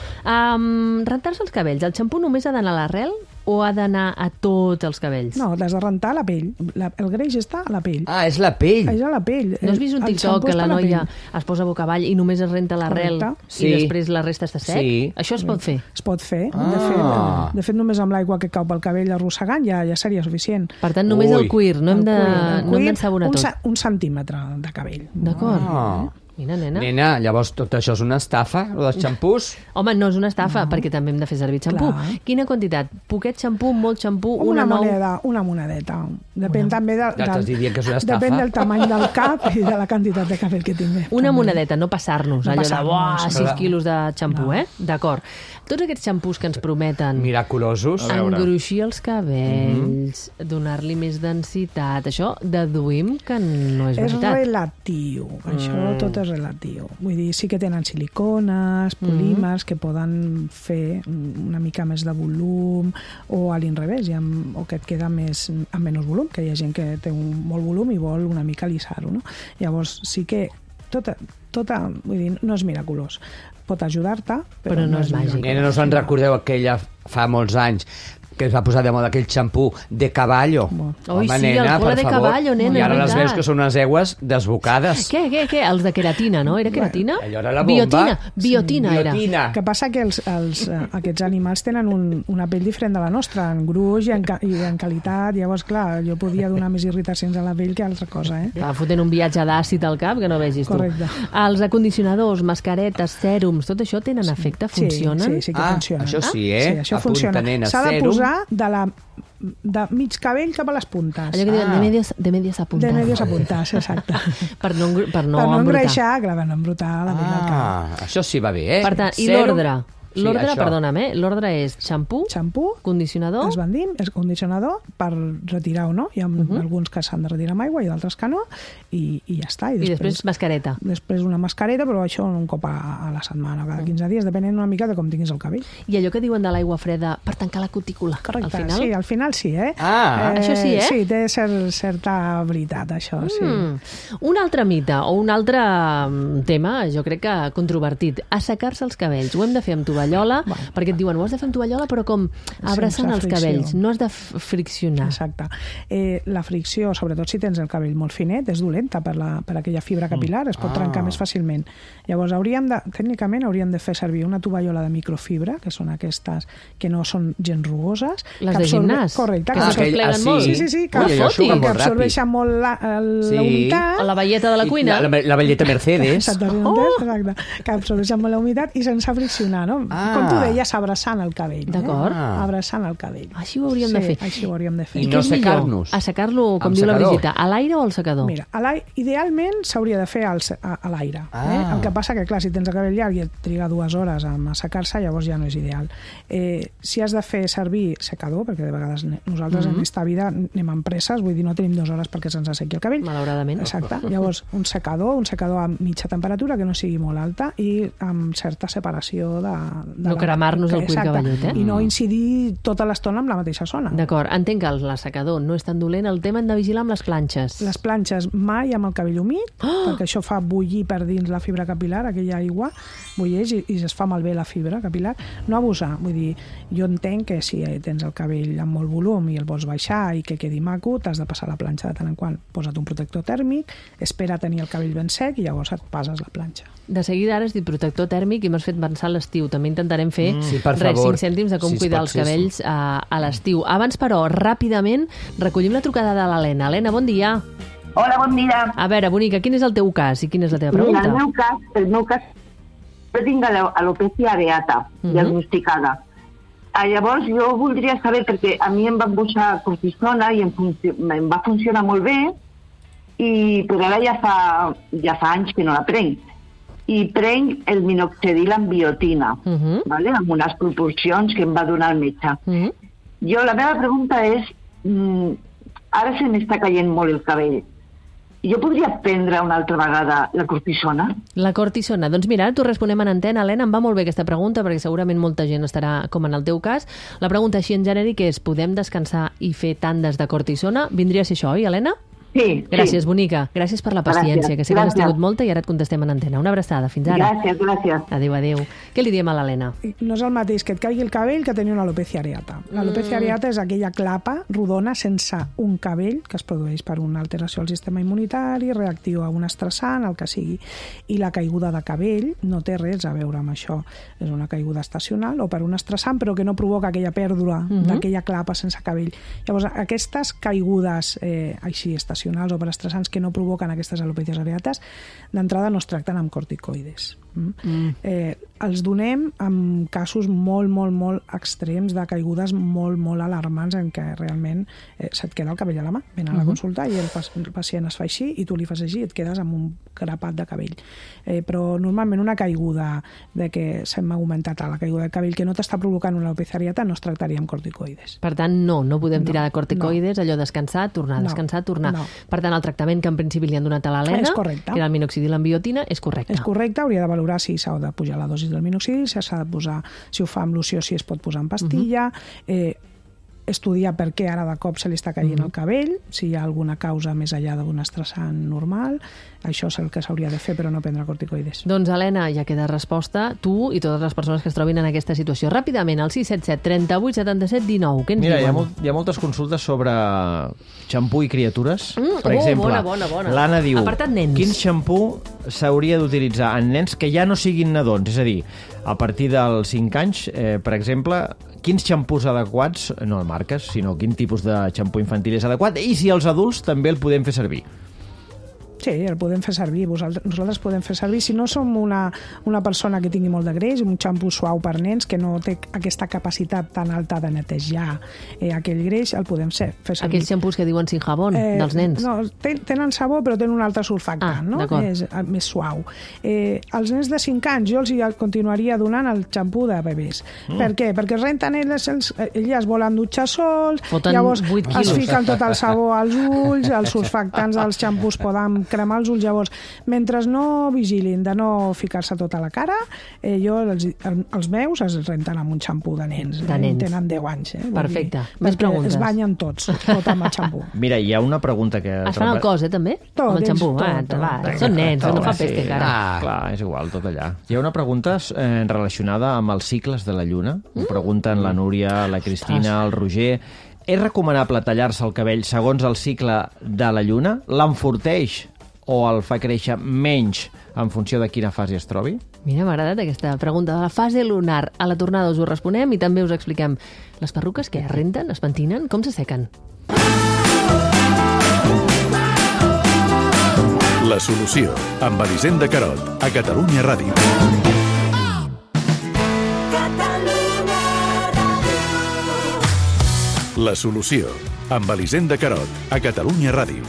Um, rentar-se els cabells, el xampú només ha d'anar a l'arrel o ha d'anar a tots els cabells? No, t'has de rentar la pell. La, el greix està a la pell. Ah, és la pell. És a la pell. No has vist un El TikTok xampú que està la a noia pell. es posa boca avall i només es renta l'arrel Correcte. i Sí. després la resta està sec? Sí. Això es pot fer? Es pot fer. Ah. De, fet, de fet, només amb l'aigua que cau pel cabell arrossegant ja, ja seria suficient. Per tant, només Ui. el cuir, no hem El de, cuir, el no hem cuir, d'ensabonar un, tot. sa- un centímetre de cabell. D'acord. Ah. Mira, nena. Nena, llavors tot això és una estafa, el dels xampús? Home, no és una estafa, perquè també hem de fer servir xampú. Clar. Quina quantitat? Poquet xampú, molt xampú, Una, una nou... moneda, una monedeta. Depèn Una. també de, Ja t'has dit que és una estafa. depèn del tamany del cap i de la quantitat de cabell que tingui. Una també. monedeta, no passar-nos, No allò de, passar-nos, buah, sí. sis quilos de xampú, No. eh? D'acord. Tots aquests xampús que ens prometen Miraculosos. A veure. engruixir els cabells, donar-li més densitat, això deduïm que no és És veritat. relatiu, això Mm. tot és relatiu. Vull dir, sí que tenen silicones, polímers, que poden fer una mica més de volum, o a l'inrevés, i amb, o que et queda més, amb menys volum, que hi ha gent que té un, molt volum i vol una mica lissar-ho, no? Llavors, sí que tota, tota, vull dir, no és miraculós. Pot ajudar-te, però, Però no és miraculós. màgic. Nena, no se'n recordeu aquella fa molts anys que es va posar de moda aquell xampú de cavallo? Bueno. Oi, sí, el cola per de favor. cavallo, nena, I ara és les veritat. veus que són unes aigües desbocades. Què, què, què? Els de queratina, no? Era queratina? Allò era la bomba. Biotina, biotina era. Biotina. El que passa que els, els, eh, aquests animals tenen un, una pell diferent de la nostra, en gruix i en, ca i en qualitat. Llavors, clar, jo podia donar més irritacions a la pell que altra cosa, eh? Estava fotent un viatge d'àcid al cap que no vegis tu. Correcte. Els acondicionadors, mascaretes, sèrums, tot això tenen efecte? Funcionen? Sí, sí, sí que Ah, funciona. això sí, eh? Sí, això Apunta, funciona. nena, S'ha de sèrum. posar de la de mig cabell cap a les puntes. Allò que diuen, Ah. de medios, de medios a puntas. De medios a puntes, exacte. per no, engru- per no, per no embrutar. engreixar, clar, per no embrutar la pell del cap. Ah, això sí va bé, eh? Per tant, i Sèrum. l'ordre? Sí, L'ordre, això. perdona'm, eh? L'ordre és xampú, Xampú, condicionador... es vendim, és condicionador per retirar o no. Hi ha uh -huh. alguns que s'han de retirar amb aigua i d'altres que no, i, i ja està. I després mascareta. Després una mascareta, però això un cop a, a la setmana, cada quinze dies, depenent una mica de com tinguis el cabell. I allò que diuen de l'aigua freda per tancar la cutícula. Correcte, al final? sí, al final sí, eh? Ah, això sí, eh? Sí, té cert, certa veritat, això, sí. Mm. Un altre mite o un altre mm, tema, jo crec que controvertit, assecar-se els cabells. Ho hem de fer amb tovallola, Bueno. perquè et diuen, ho has de fer amb tovallola, però com abraçant Sense els fricció. cabells, no has de f- friccionar. Exacte. Eh, la fricció, sobretot si tens el cabell molt finet, és dolenta per, la, per aquella fibra capilar, es pot Ah. trencar més fàcilment. Llavors, hauríem de, tècnicament, hauríem de fer servir una tovallola de microfibra, que són aquestes que no són gens rugoses. Les que de absorbe- gimnàs. Correcte. Que que no absor- se'ls pleguen ah, sí? molt. Sí, sí, sí, que, Ui, allò foti, juga que molt ràpid. absorbeixen molt la, el, Sí. la humitat. O la velleta de la I cuina. La, la, la velleta Mercedes. Exactament, Oh! exacte. Que absorbeixen molt la humitat i sense friccionar, no? Ah. Com tu deies, abraçant el cabell. D'acord. Eh? Ah. Abraçant el cabell. Així ho hauríem sí, de fer. així ho hauríem de fer. I què no és millor? secar-nos. Assecar-lo, com Amb diu la secador. Brigitte, a l'aire o al secador? Mira, a l'aire, idealment s'hauria de fer al, se- a, a l'aire. Eh? Ah. El que passa que, clar, si tens el cabell llarg i et triga dues hores a assecar-se, llavors ja no és ideal. Eh, si has de fer servir secador, perquè de vegades ne- nosaltres mm -hmm. en aquesta vida anem amb presses, vull dir, no tenim dues hores perquè se'ns assequi el cabell. Malauradament. Exacte. Llavors, un secador, un secador a mitja temperatura que no sigui molt alta i amb certa separació de... de No cremar-nos el cuir Exacte. cabellut, eh? I no incidir tota l'estona amb la mateixa zona. D'acord, entenc que l'assecador no és tan dolent, el tema hem de vigilar amb les planxes. Les planxes mai amb el cabell humit, oh! perquè això fa bullir per dins la fibra capilar, aquella aigua bulleix i, i es fa malbé la fibra capilar. No abusar, vull dir, jo entenc que si tens el cabell amb molt volum i el vols baixar i que quedi maco, t'has de passar la planxa de tant en quant. Posa't un protector tèrmic, espera tenir el cabell ben sec i llavors et passes la planxa. De seguida ara has dit protector tèrmic i m'has fet pensar a l'estiu. També intentarem fer Mm, sí, per res, favor. cinc cèntims de com Si es cuidar pot els fer, cabells sí. a, a l'estiu. Abans, però, ràpidament, recollim la trucada de l'Helena. Helena, bon dia. Hola, bon dia. A veure, bonica, quin és el teu cas i quina és la teva Mira, pregunta? el meu cas, el meu cas, jo tinc alo- alopecia areata, Mhm. diagnosticada. Ah, llavors, jo voldria saber, perquè a mi em van posar cortisona i em, funci- em va funcionar molt bé, i però ara ja fa, ja fa anys que no la prenc. I prenc el minoxidil amb biotina, Mhm. vale? amb unes proporcions que em va donar el metge. Mhm. Jo, la meva pregunta és, mm, ara se m'està caient molt el cabell. Jo podria prendre una altra vegada la cortisona? La cortisona. Doncs mira, ara t'ho responem en antena. Helena, em va molt bé aquesta pregunta perquè segurament molta gent estarà com en el teu cas. La pregunta així en genèric és, podem descansar i fer tandes de cortisona? Vindria a ser això, oi, Helena? Sí, Gràcies, sí. bonica. Gràcies per la paciència, Gràcies, que sé que n'has gràcies. tingut molta i ara et contestem en antena. Una abraçada. Fins ara. Gràcies, gràcies. Adéu, adéu. Què li diem a l'Helena? No és el mateix que et caigui el cabell que tenir una alopecia areata. L'alopecia Mm. areata és aquella clapa rodona sense un cabell que es produeix per una alteració al sistema immunitari, reactiu a un estressant, el que sigui. I la caiguda de cabell no té res a veure amb això. És una caiguda estacional o per un estressant, però que no provoca aquella pèrdua Mhm. d'aquella clapa sense cabell. Llavors, aquestes caigudes eh, així estacionals estacionals o per estressants que no provoquen aquestes alopècies areates, d'entrada no es tracten amb corticoides. Mm. Eh, els donem en casos molt, molt, molt extrems de caigudes molt, molt alarmants en què realment eh, se't queda el cabell a la mà. Ven a la consulta i el, el pacient es fa així i tu li fas així i et quedes amb un grapat de cabell. Eh, però normalment una caiguda de que s'hem augmentat a la caiguda de cabell que no t'està provocant una alopècia areata no es tractaria amb corticoides. Per tant, no, no podem tirar No, de corticoides, no. allò descansar, tornar, No, descansar, tornar. no. Per tant, el tractament que en principi li han donat a l'Helena, És correcte. que era el minoxidil amb biotina, és correcte. És correcte, hauria de valorar si s'ha de pujar la dosi del minoxidil, si s'ha de posar, si ho fa amb loció, si es pot posar en pastilla, eh, estudiar per què ara de cop se li està caient uh -huh. el cabell, si hi ha alguna causa més enllà d'un estressant normal. Això és el que s'hauria de fer, però no prendre corticoides. Doncs, Helena, ja queda resposta. Tu i totes les persones que es trobin en aquesta situació. Ràpidament, al sis set set, trenta-vuit, setanta-set, dinou. Què ens Mira, hi ha, diuen? molt, hi ha moltes consultes sobre xampú i criatures. Mm, per oh, exemple, bona, bona, bona. l'Anna diu, Apartat nens. quin xampú s'hauria d'utilitzar en nens que ja no siguin nadons? És a dir, a partir dels cinc anys, eh, per exemple, quins xampús adequats, no marques, sinó quin tipus de xampú infantil és adequat, i si els adults també el podem fer servir. Sí, el podem fer servir. Vosaltres, nosaltres podem fer servir. Si no som una, una persona que tingui molt de greix, un xampú suau per nens que no té aquesta capacitat tan alta de netejar eh, aquell greix, el podem fer, fer servir. Aquells xampús que diuen sin jabón, Eh, dels nens. No, ten, tenen sabó, però tenen un altre surfactant, Ah, no? d'acord. És eh, més suau. Eh, als nens de cinc anys jo els hi continuaria donant el xampú de bebès. Mm. Per què? Perquè es renten ells, els, ells ja es volen dutxar sols, Foten llavors vuit es quilos. fiquen tot el sabó als ulls, els surfactants dels xampús poden cremar els ulls. Llavors, mentre no vigilin de no ficar-se tota la cara, eh, jo els, els meus es renten amb un xampú de nens. De nens. Eh? Tenen deu anys. Eh? Vull Perfecte. dir, Més perquè preguntes? es banyen tots, tot amb el xampú. Mira, hi ha una pregunta que... Es fan el cos, eh, també? Tot, Amb el xampú. tot, Ah, tot. va, Vinga, són nens, tot, no fa sí. peste, encara. Ah. Clar, és igual, tot allà. Hi ha una pregunta eh, relacionada amb els cicles de la Lluna. Ho pregunten la Núria, la Cristina, el Roger. És recomanable tallar-se el cabell segons el cicle de la Lluna? L'enforteix o el fa créixer menys en funció de quina fase es trobi? Mira, m'ha agradat aquesta pregunta. De la fase lunar, a la tornada us ho responem i també us expliquem les perruques que es renten, es pentinen, com s'assequen. La solució, amb Elisenda Carot, a Catalunya Ràdio. La solució, amb Elisenda Carot, a Catalunya Ràdio.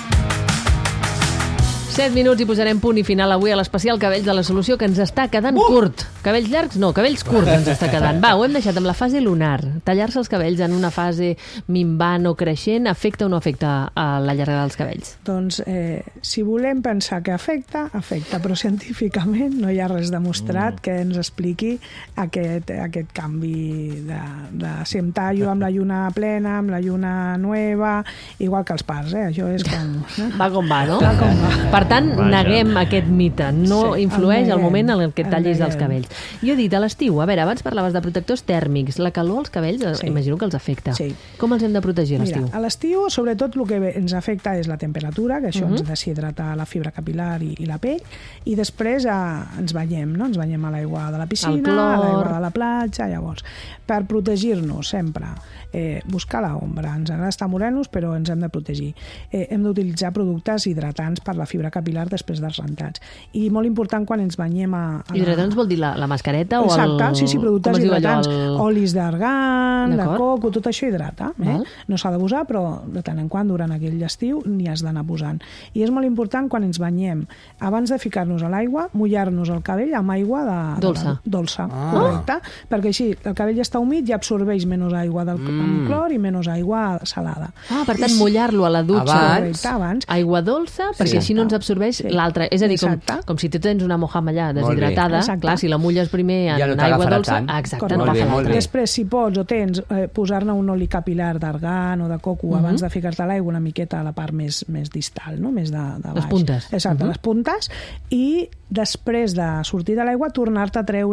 Set minuts i posarem punt i final avui a l'especial Cabells de la Solució, que ens està quedant uh! curt. Cabells llargs? No, cabells curts ens està quedant. Va, ho hem deixat amb la fase lunar. Tallar-se els cabells en una fase minvant o creixent afecta o no afecta a la llargada dels cabells? Doncs, eh, si volem pensar que afecta, afecta, però científicament no hi ha res demostrat mm. que ens expliqui aquest, aquest canvi de, de si em tallo amb la lluna plena, amb la lluna nueva, igual que els parts, eh? Això és com... Eh? Va com va, no? Va com va. Per tant, Vaja. neguem aquest mite. No Sí, influeix el al moment en neguem, el que el tallis els neguem. cabells. Jo he dit, a l'estiu, a veure, abans parlaves de protectors tèrmics. La calor als cabells, Sí. imagino que els afecta. Sí. Com els hem de protegir a Mira, l'estiu? a l'estiu, sobretot, el que ens afecta és la temperatura, que això Mhm. ens deshidrata la fibra capilar i, i la pell, i després eh, ens banyem, no? Ens banyem a l'aigua de la piscina, clor. a l'aigua de la platja, llavors. Per protegir-nos, sempre, eh, buscar l'ombra. Ens agrada estar morenos, però ens hem de protegir. Eh, hem d'utilitzar productes hidratants per la fibra capilar després dels rentats. I molt important quan ens banyem a... a la- Hidratants vol dir la, la mascareta o el... Exacte, sí, sí, com productes es diu allò, hidratants, el- olis d'argan, de D'acord. coco, tot això hidrata. Eh? Val. No s'ha de posar, però de tant en quant durant aquell estiu n'hi has d'anar posant. I és molt important quan ens banyem, abans de ficar-nos a l'aigua, mullar-nos el cabell amb aigua de, Dolça. de, dolça, Ah. correcte? Perquè així el cabell està humit i absorbeix menys aigua del, mm. amb clor i menys aigua salada. Ah, per tant, mullar-lo a la dutxa. Abans. Correcte, abans. Aigua dolça, perquè així no ens absorbeix Sí. l'altra. És a dir, com, Exacte. com si tu tens una mojama allà Molt bé. deshidratada, Exacte. clar, si la mulles primer en Ja no aigua t'agafarà dolça... tant. Ah, exacte, Correcte. no Molt bé, agafa molt l'altra. bé. Després, si pots o tens, eh, posar-ne un oli capilar d'argan o de coco Mhm. abans de ficar-te a l'aigua una miqueta a la part més, més distal, no? Més de, de baix. Les puntes. Exacte, Mhm. les puntes. I després de sortir de l'aigua, tornar-te a treure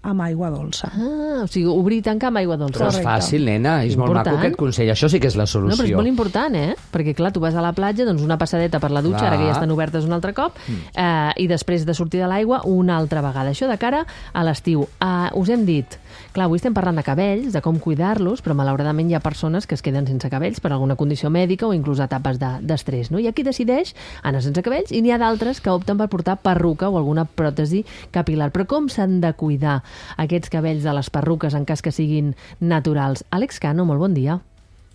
amb aigua dolça. Ah, o sigui, obrir i tancar amb aigua dolça. Però és fàcil, nena, és molt Important. maco aquest consell. Això sí que és la solució. No, però és molt important, eh? Perquè, clar, tu vas a la platja, doncs una passadeta per la dutxa, Clar. ara que ja estan obertes un altre cop, eh, i després de sortir de l'aigua, una altra vegada. Això de cara a l'estiu. Eh, us hem dit, clar, avui estem parlant de cabells, de com cuidar-los, però malauradament hi ha persones que es queden sense cabells per alguna condició mèdica o inclús etapes de- d'estrès, no? Hi ha qui decideix anar sense cabells i n'hi ha d'altres que opten per portar perruca o alguna pròtesi capilar. Però com s'han de cuidar aquests cabells de les perruques en cas que siguin naturals? Àlex Cano, molt bon dia.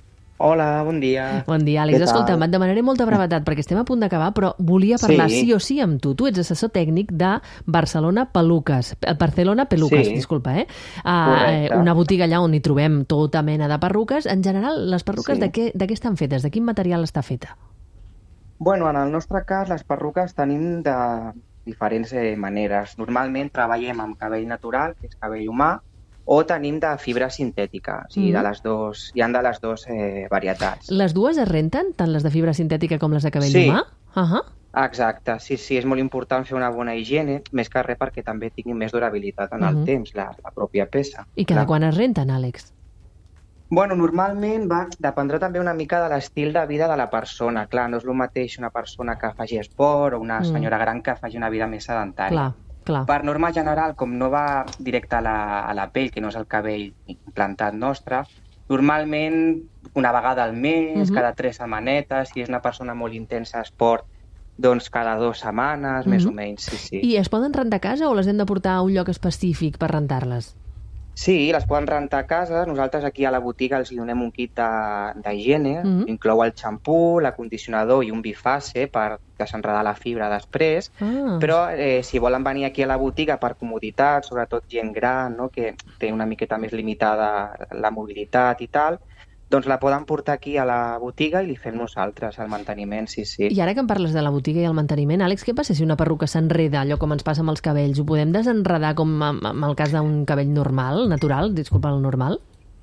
Hola, bon dia. Bon dia, Àlex. Què tal? Escolta'm, et demanaré molta brevetat perquè estem a punt d'acabar, però volia parlar sí. Sí. sí o sí amb tu. Tu ets assessor tècnic de Barcelona Peluques. eh, Barcelona Peluques, Sí. disculpa, eh? Uh, Correcte. una botiga allà on hi trobem tota mena de perruques. En general, les perruques Sí. de, què, de què estan fetes? De quin material està feta? Bueno, en el nostre cas, les perruques tenim de diferents eh, maneres. Normalment treballem amb cabell natural, que és cabell humà, o tenim de fibra sintètica. O sigui, Mm. de les dos, hi han de les dues eh, varietats. Les dues es renten, tant les de fibra sintètica com les de cabell Sí. humà? Uh -huh. Exacte, sí, sí, és molt important fer una bona higiene, més que res perquè també tinguin més durabilitat en el Mhm. temps, la, la pròpia peça. I cada Clar. quan es renten, Àlex? Bueno, normalment va, dependrà també una mica de l'estil de vida de la persona. Clar, no és el mateix una persona que faci esport o una Mm. senyora gran que faci una vida més sedentària. Clar, clar. Per norma general, com no va directe a la, a la pell, que no és el cabell implantat nostre, normalment una vegada al mes, Mhm. cada tres setmanetes, si és una persona molt intensa a esport, doncs cada dues setmanes, més Mhm. o menys, sí, sí. I es poden rentar a casa o les hem de portar a un lloc específic per rentar-les? Sí, les poden rentar a casa. Nosaltres aquí a la botiga els hi donem un kit de- d'higiene, Mhm. inclou el xampú, l'acondicionador i un bifase per desenredar la fibra després, Ah. però eh, si volen venir aquí a la botiga per comoditat, sobretot gent gran, no?, que té una miqueta més limitada la mobilitat i tal, doncs la poden portar aquí a la botiga i li fem nosaltres el manteniment, sí, sí. I ara que em parles de la botiga i el manteniment, Àlex, què passa si una perruca s'enreda, allò com ens passa amb els cabells? Ho podem desenredar com en, en el cas d'un cabell normal, natural, disculpa, el normal?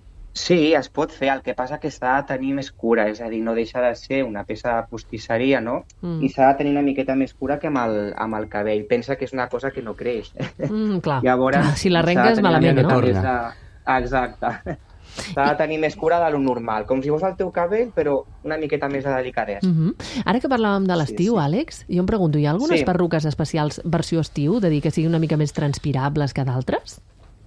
Sí, es pot fer, el que passa que s'ha de tenir més cura, és a dir, no deixa de ser una peça de postisseria, no? Mm. I s'ha de tenir una miqueta més cura que amb el, amb el cabell. Pensa que és una cosa que no creix. Mm, clar. Llavors, clar, si s'ha l'arrenques de tenir malament, una no? miqueta més de- Exacte. S'ha de tenir més cura de lo normal, com si fos el teu cabell, però una miqueta més de delicadesa. Mm -hmm. Ara que parlàvem de l'estiu, Sí, sí. Àlex, jo em pregunto, hi ha algunes Sí. perruques especials versió estiu, de dir que siguin una mica més transpirables que d'altres?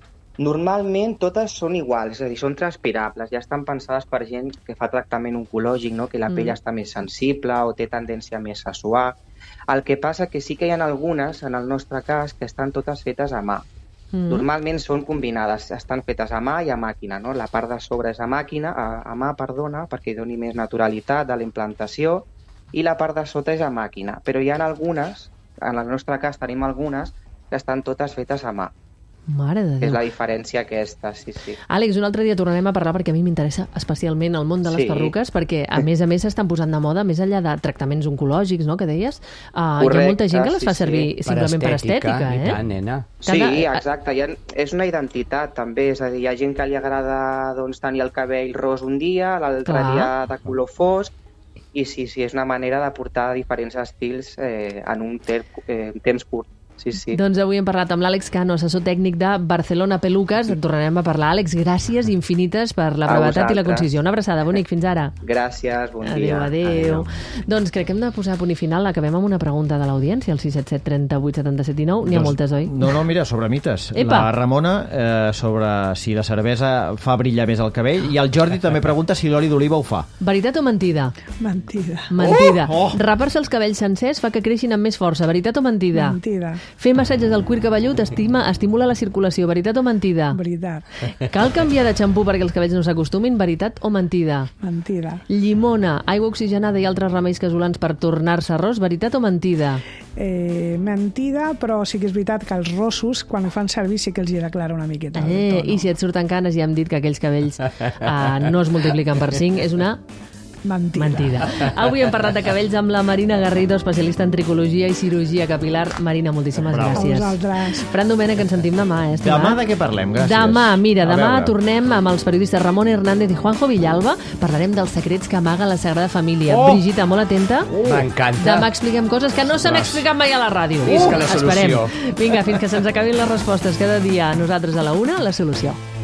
Normalment totes són iguals, és a dir, són transpirables, ja estan pensades per gent que fa tractament oncològic, no?, que la pell Mm. està més sensible o té tendència més a suar. El que passa que sí que hi ha algunes, en el nostre cas, que estan totes fetes a mà. Mm. Normalment són combinades, estan fetes a mà i a màquina, no? La part de sobre és a màquina, a, a mà, perdona, perquè hi doni més naturalitat a la implantació, i la part de sota és a màquina. Però hi ha algunes, en el nostre cas tenim algunes, que estan totes fetes a mà. Mare de És Déu. la diferència aquesta, sí, sí. Àlex, un altre dia tornarem a parlar perquè a mi m'interessa especialment el món de les Sí. perruques perquè, a més a més, s'estan posant de moda més enllà de tractaments oncològics, no?, que deies. Uh, hi ha Correcte, molta gent que les sí, fa sí. servir Per simplement per estètica, estètica, i eh? tant, nena. Sí, Cada- exacte. Hi ha, és una identitat, també. És a dir, hi ha gent que li agrada doncs, tenir el cabell ros un dia, l'altre Clar. dia de color fosc, i sí, sí, és una manera de portar diferents estils eh, en un ter eh, temps curt. Sí, sí. Doncs avui hem parlat amb l'Àlex Cano, assessor tècnic de Barcelona Peluques. En tornarem a parlar. Àlex, gràcies infinites per la A brevetat i la vosaltres. concisió. Una abraçada, bonic, fins ara. Gràcies, bon Adéu, dia. adéu. Doncs crec que hem de posar a punt i final. Acabem amb una pregunta de l'audiència, el sis set set, trenta vuit, setanta set, dinou. N'hi ha Doncs, moltes, oi? No, no, mira, sobre mites. Epa. La Ramona, eh, sobre si la cervesa fa brillar més el cabell, i el Jordi també pregunta si l'oli d'oliva ho fa. Veritat o mentida? Mentida. Mentida. Oh! Oh! Rapar-se els cabells sencers fa que creixin amb més força. Veritat o mentida? Mentida. Fer massatges al cuir cabellut estima, estimula la circulació. Veritat o mentida? Veritat. Cal canviar de xampú perquè els cabells no s'acostumin. Veritat o mentida? Mentida. Llimona, aigua oxigenada i altres remeis casolans per tornar-se ros. Veritat o mentida? Eh, mentida, però sí que és veritat que els rossos, quan ho fan servir, sí que els hi declara una miqueta. Eh, el tono. I si et surten canes, ja hem dit que aquells cabells eh, no es multipliquen per cinc. És una Mentida. Mentida. Avui hem parlat de cabells amb la Marina Garrido, especialista en tricologia i cirurgia capilar. Marina, moltíssimes Bravo. gràcies. A vosaltres. Fran Domènech, ens sentim demà, eh, estimat? Demà de què parlem? Gràcies. Demà, mira, A demà veure. tornem amb els periodistes Ramon Hernández i Juanjo Villalba. Parlarem dels secrets que amaga la Sagrada Família. Oh! Brigita, molt atenta. M'encanta. Demà expliquem coses que no s'han explicat mai a la ràdio. Visca la Esperem. solució. Vinga, fins que se'ns acabin les respostes cada dia. Nosaltres a la una, la solució.